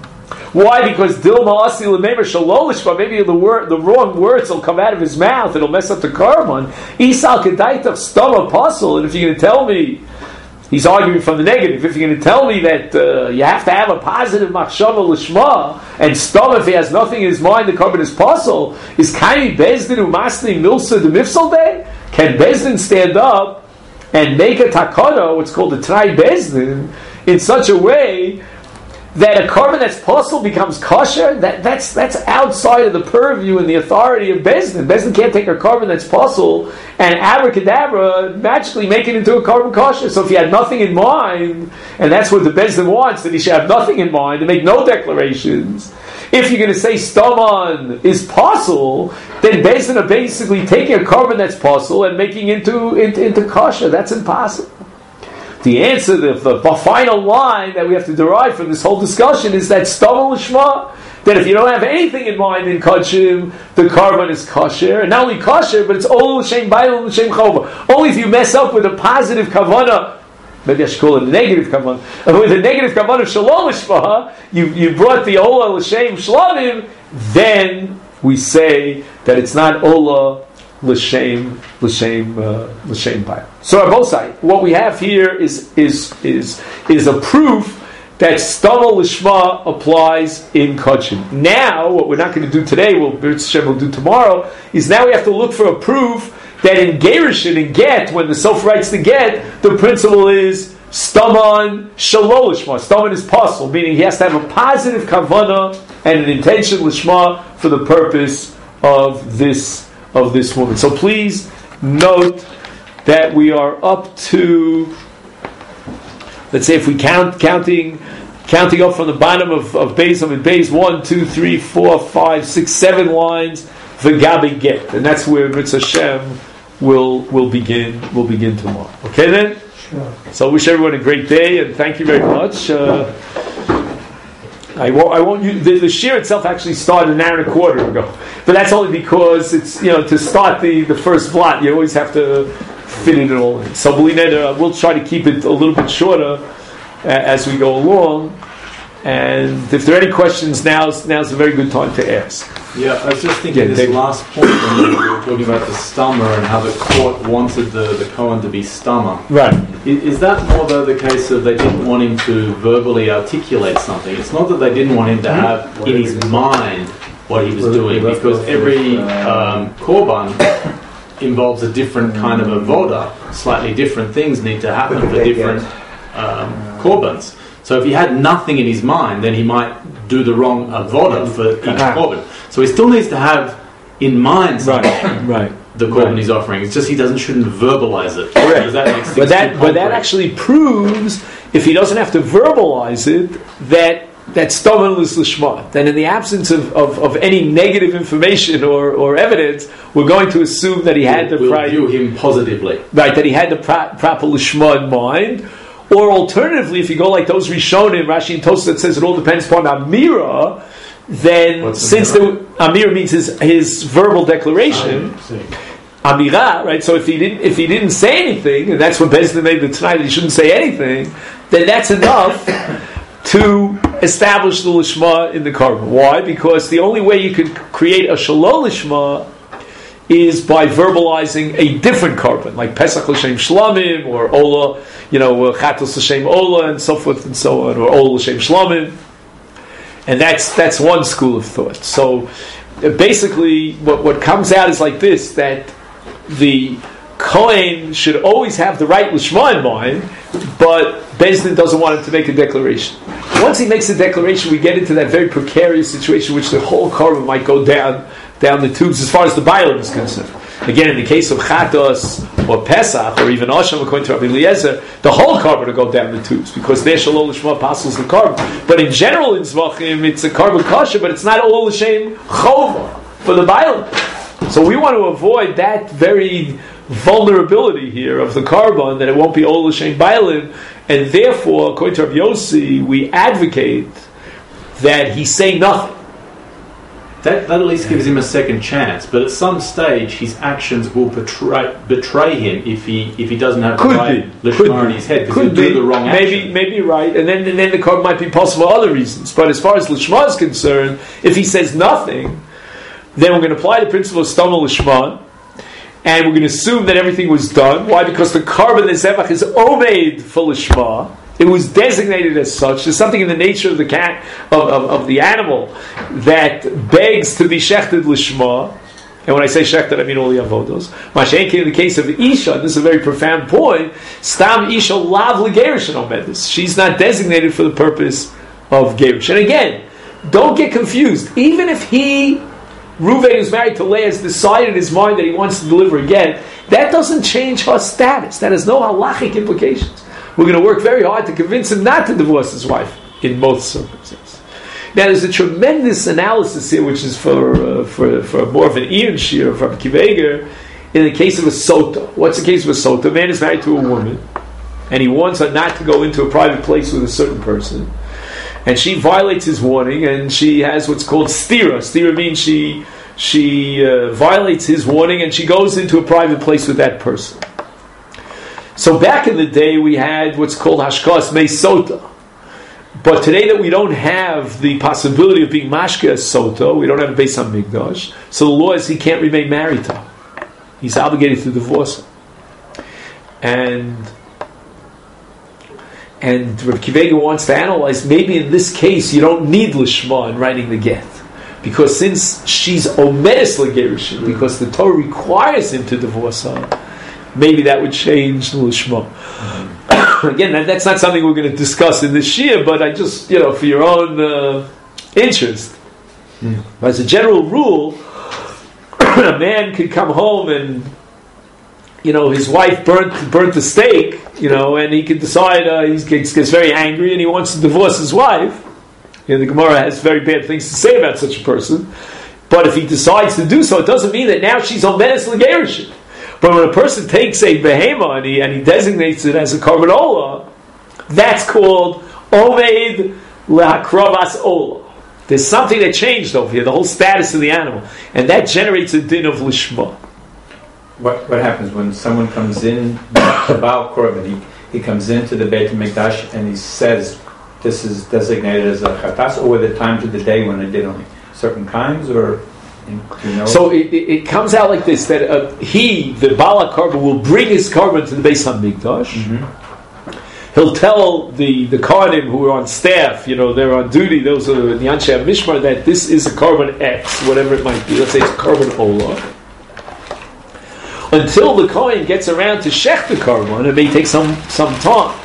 Why? Because Dilma Asi L'Memer Shalolishma, maybe the word, the wrong words will come out of his mouth, it'll mess up the carbon. Isal Kedaitav Stam Apostle, and if you're going to tell me, he's arguing from the negative, if you're going to tell me that uh, you have to have a positive Machshava L'Shma, and Stam, if he has nothing in his mind, the carbon is apostle, is Kaimi Bezdin Umasni Milsa de Mifsal Day? Can Bezdin stand up and make a takana, what's called a T'nai Bezdin, in such a way that a carbon that's possible becomes kosher? That, that's that's outside of the purview and the authority of Bezdin. Bezdin can't take a carbon that's possible and abracadabra magically make it into a carbon kosher. So if he had nothing in mind, and that's what the Bezdin wants, that he should have nothing in mind and make no declarations. If you're going to say Staman is possible, then Bezdin are basically taking a carbon that's possible and making it into, into, into kosher. That's impossible. The answer, the, the, the final line that we have to derive from this whole discussion is that Stamal Lishma, that if you don't have anything in mind in Kachim, the carbon is kosher. And not only kosher, but it's Ol L'Shem Bayil L'Shem Chova. Only if you mess up with a positive kavanah, maybe I should call it a negative kavanah, with a negative kavanah of Shalom Lishma, you, you brought the Ola L'Shem Shlamim, then we say that it's not Ola L'Shem L'Shem uh, L'Shem Bayil. So Rabosai, what we have here is is is is a proof that Stamal Lishma applies in Kachim. Now, what we're not going to do today, we'll we'll do tomorrow, is now we have to look for a proof that in Gerushin, in Get, when the Sof writes the Get, the principle is Staman Shalol Lishma. Staman is possible, meaning he has to have a positive kavanah and an intention Lishma for the purpose of this of this woman. So please note that we are up to, let's say if we count, counting counting up from the bottom of, of Beis, I mean Beis, one, two, three, four, five, six, seven lines, V'gabi Get. And that's where Mitzvah Hashem will will begin will begin tomorrow. Okay then. Sure. So I wish everyone a great day and thank you very much. Uh, I won't. I won't use, the, the shir itself actually started an hour and a quarter ago, but that's only because it's you know to start the, the first blot you always have to fit it all in. So uh, we'll try to keep it a little bit shorter uh, as we go along. And if there are any questions, now's now's a very good time to ask. Yeah, I was just thinking Yeah, this David. last point when we were talking about the stammer and how the court wanted the, the Kohen to be stammer. Right. Is, is that more though the case of they didn't want him to verbally articulate something? It's not that they didn't want him to have in his mind what he was doing, because every um, korban involves a different kind of avoda. Slightly different things need to happen for different um, korbans. So if he had nothing in his mind, then he might do the wrong avoda for each Ah. korban. So he still needs to have in mind something, Right. Right. the korban Right. he's offering. It's just he doesn't shouldn't verbalize it. Correct. Because that makes But things that too but that concrete. actually proves if he doesn't have to verbalize it that that's stomach lishma. Then in the absence of, of, of any negative information or, or evidence, we're going to assume that he had the we'll pri- view him positively. right that he had the pra- proper lishma in mind. Or alternatively, if you go like those Rishonim, Rashi and Tosafot that says it all depends upon Amira, then What's since Amira? the Amira means his, his verbal declaration, Amira, right? So if he didn't if he didn't say anything, and that's what Bezdin made the tonight, he shouldn't say anything, then that's enough to establish the lishma in the korban. Why? Because the only way you could create a shalom lishma is by verbalizing a different korban, like Pesach l'shem shlamim, or Ola, you know, Chatos l'shem Ola, and so forth and so on, or Ola l'shem shlamim. And that's that's one school of thought. So uh, basically, what what comes out is like this: that the Kohen should always have the right lishma in mind, but Beis Din doesn't want him to make a declaration. Once he makes a declaration, we get into that very precarious situation, which the whole korban might go down down the tubes as far as the Bailam is concerned. Again, in the case of Chatos or Pesach or even Asham, according to Rabbi Eliezer, the whole korban will go down the tubes because their shalom lishma apostles the korban. But in general, in Zvachim, it's a korban kasha, but it's not all l'shem chova for the Bailam. So we want to avoid that very vulnerability here of the korban, that it won't be all l'shem Bailam, and therefore, according to Rabbi Yossi, we advocate that he say nothing. That, that at least gives him a second chance, but at some stage his actions will betray, betray him if he if he doesn't have Could the right be. lishma Could in be. his head, because Could he'll be. do the wrong maybe, action. Maybe right, and then and then the code might be possible for other reasons. But as far as lishma is concerned, if he says nothing, then we're going to apply the principle of stoma lishma, and we're going to assume that everything was done. Why? Because the korban zevach is omeid for lishma. It was designated as such. There's something in the nature of the cat of, of, of the animal that begs to be shechted lishma. And when I say shechted, I mean all the avodos. Mashenki, in the case of Isha, and this is a very profound point, stam Isha lav legerishin omedus. She's not designated for the purpose of gerish. And again, don't get confused. Even if he, Reuven, who's married to Leah, has decided in his mind that he wants to deliver again, that doesn't change her status. That has no halachic implications. We're going to work very hard to convince him not to divorce his wife in both circumstances. Now, there's a tremendous analysis here, which is for uh, for, for more of an Ian Shir from Kiveger, in the case of a sota. What's the case of a sota? A man is married to a woman, and he wants her not to go into a private place with a certain person, and she violates his warning, and she has what's called stira. Stira means she she uh, violates his warning, and she goes into a private place with that person. So back in the day, we had what's called hashkas mei sota. But today that we don't have the possibility of being mashke as sota, we don't have a Beis HaMikdash, so the law is he can't remain married to her. He's obligated to divorce her. And and Reb Kivega wants to analyze, maybe in this case you don't need lishma in writing the get. Because since she's omedes legerushin, because the Torah requires him to divorce her, maybe that would change the lishma. Mm-hmm. Again, that, that's not something we're going to discuss in this shir, but I just, you know, for your own uh, interest. Mm. As a general rule, a man could come home and, you know, his wife burnt burnt the steak, you know, and he could decide uh, he gets, gets very angry and he wants to divorce his wife. You know, the Gemara has very bad things to say about such a person. But if he decides to do so, it doesn't mean that now she's omedes legerushin. But when a person takes a behema and he, and he designates it as a korban olah, that's called omed lehakravas olah. There's something that changed over here, the whole status of the animal, and that generates a din of lishma. What what happens when someone comes in, the Baal Korban, he, he comes into the Beit HaMikdash and he says, this is designated as a chatas, or were there times of the day when they did only certain kinds, or, you know? So it, it, it comes out like this, that uh, he, the Baal Korban, will bring his korban to the Beit HaMikdash. Mm-hmm. He'll tell the, the Kohanim who are on staff, you know, they're on duty, those are the Anshe Mishmar, that this is a korban X, whatever it might be. Let's say it's korban olah. Until the Kohen gets around to shech the korban, it may take some, some time.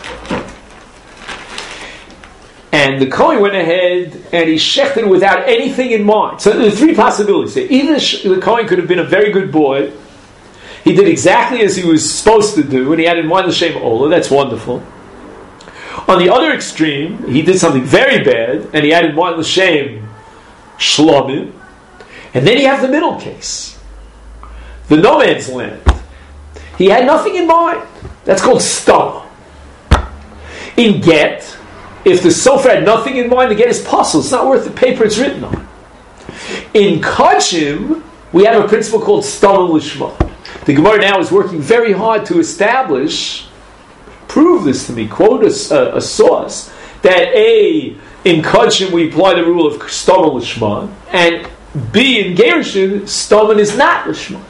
And the Kohen went ahead and he shechted without anything in mind. So there are three possibilities. Either the Kohen could have been a very good boy, he did exactly as he was supposed to do, and he had in mind l'shem olah, that's wonderful. On the other extreme, he did something very bad, and he added one l'shem shlomim, and then you have the middle case, the no man's land. He had nothing in mind. That's called stam. In get, if the sofer had nothing in mind, the get is puzzle. It's not worth the paper it's written on. In kachim, we have a principle called stam l'shma. The Gemara now is working very hard to establish, prove this to me, quote a, a, a source, that A, in Kodshim we apply the rule of Stam L'Shma, and B, in Gerushin, Stam is not L'Shma.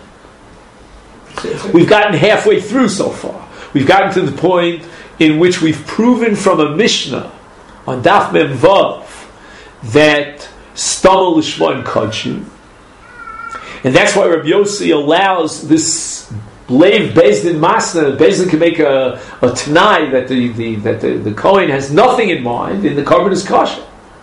We've gotten halfway through so far. We've gotten to the point in which we've proven from a Mishnah on Daf Mem Vav that Stam L'Shma in Kodshim. And that's why Rabbi Yossi allows this Leiv Bezdin Masna. Bezdin can make a, a Tanai that the, the that the, the Kohen has nothing in mind, and the korban is kosher.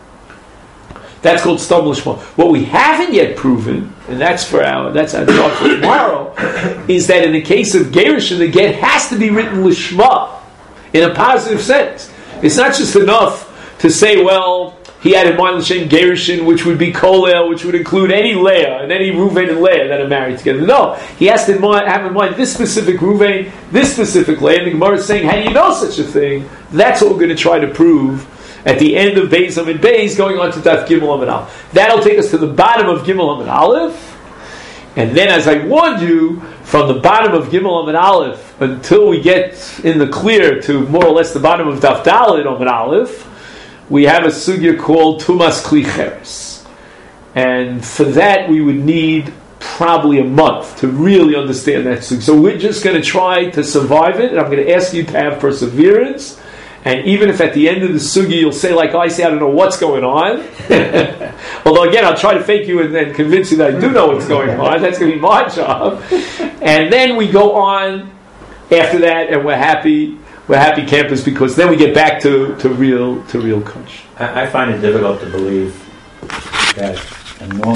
That's called Stam L'Shma. What we haven't yet proven, and that's for our that's our talk for tomorrow, is that in the case of Gerushin, the get has to be written L'Shma in a positive sense. It's not just enough to say, well, he had in mind L'Shem Gerushin, which would be Kolel, which would include any Leah and any Ruvain and Leah that are married together. No, he has to have in mind this specific Ruvain, this specific Leah. And the Gemara is saying, how do you know such a thing? That's what we're going to try to prove at the end of Beis Amid Beis, going on to Daf Gimel Amid Aleph. That'll take us to the bottom of Gimel Amid Aleph. And then, as I warned you, from the bottom of Gimel Amid Aleph until we get in the clear to more or less the bottom of Daf Daled Amid Aleph, we have a sugya called Tumas Kli Cheres. And for that we would need probably a month to really understand that sugya. So we're just going to try to survive it, and I'm going to ask you to have perseverance. And even if at the end of the sugya you'll say, like I say, I don't know what's going on. Although again, I'll try to fake you and then convince you that I do know what's going on. That's going to be my job. And then we go on after that, and we're happy. We're happy campers because then we get back to, to real to real coach. I, I find it difficult to believe that a normal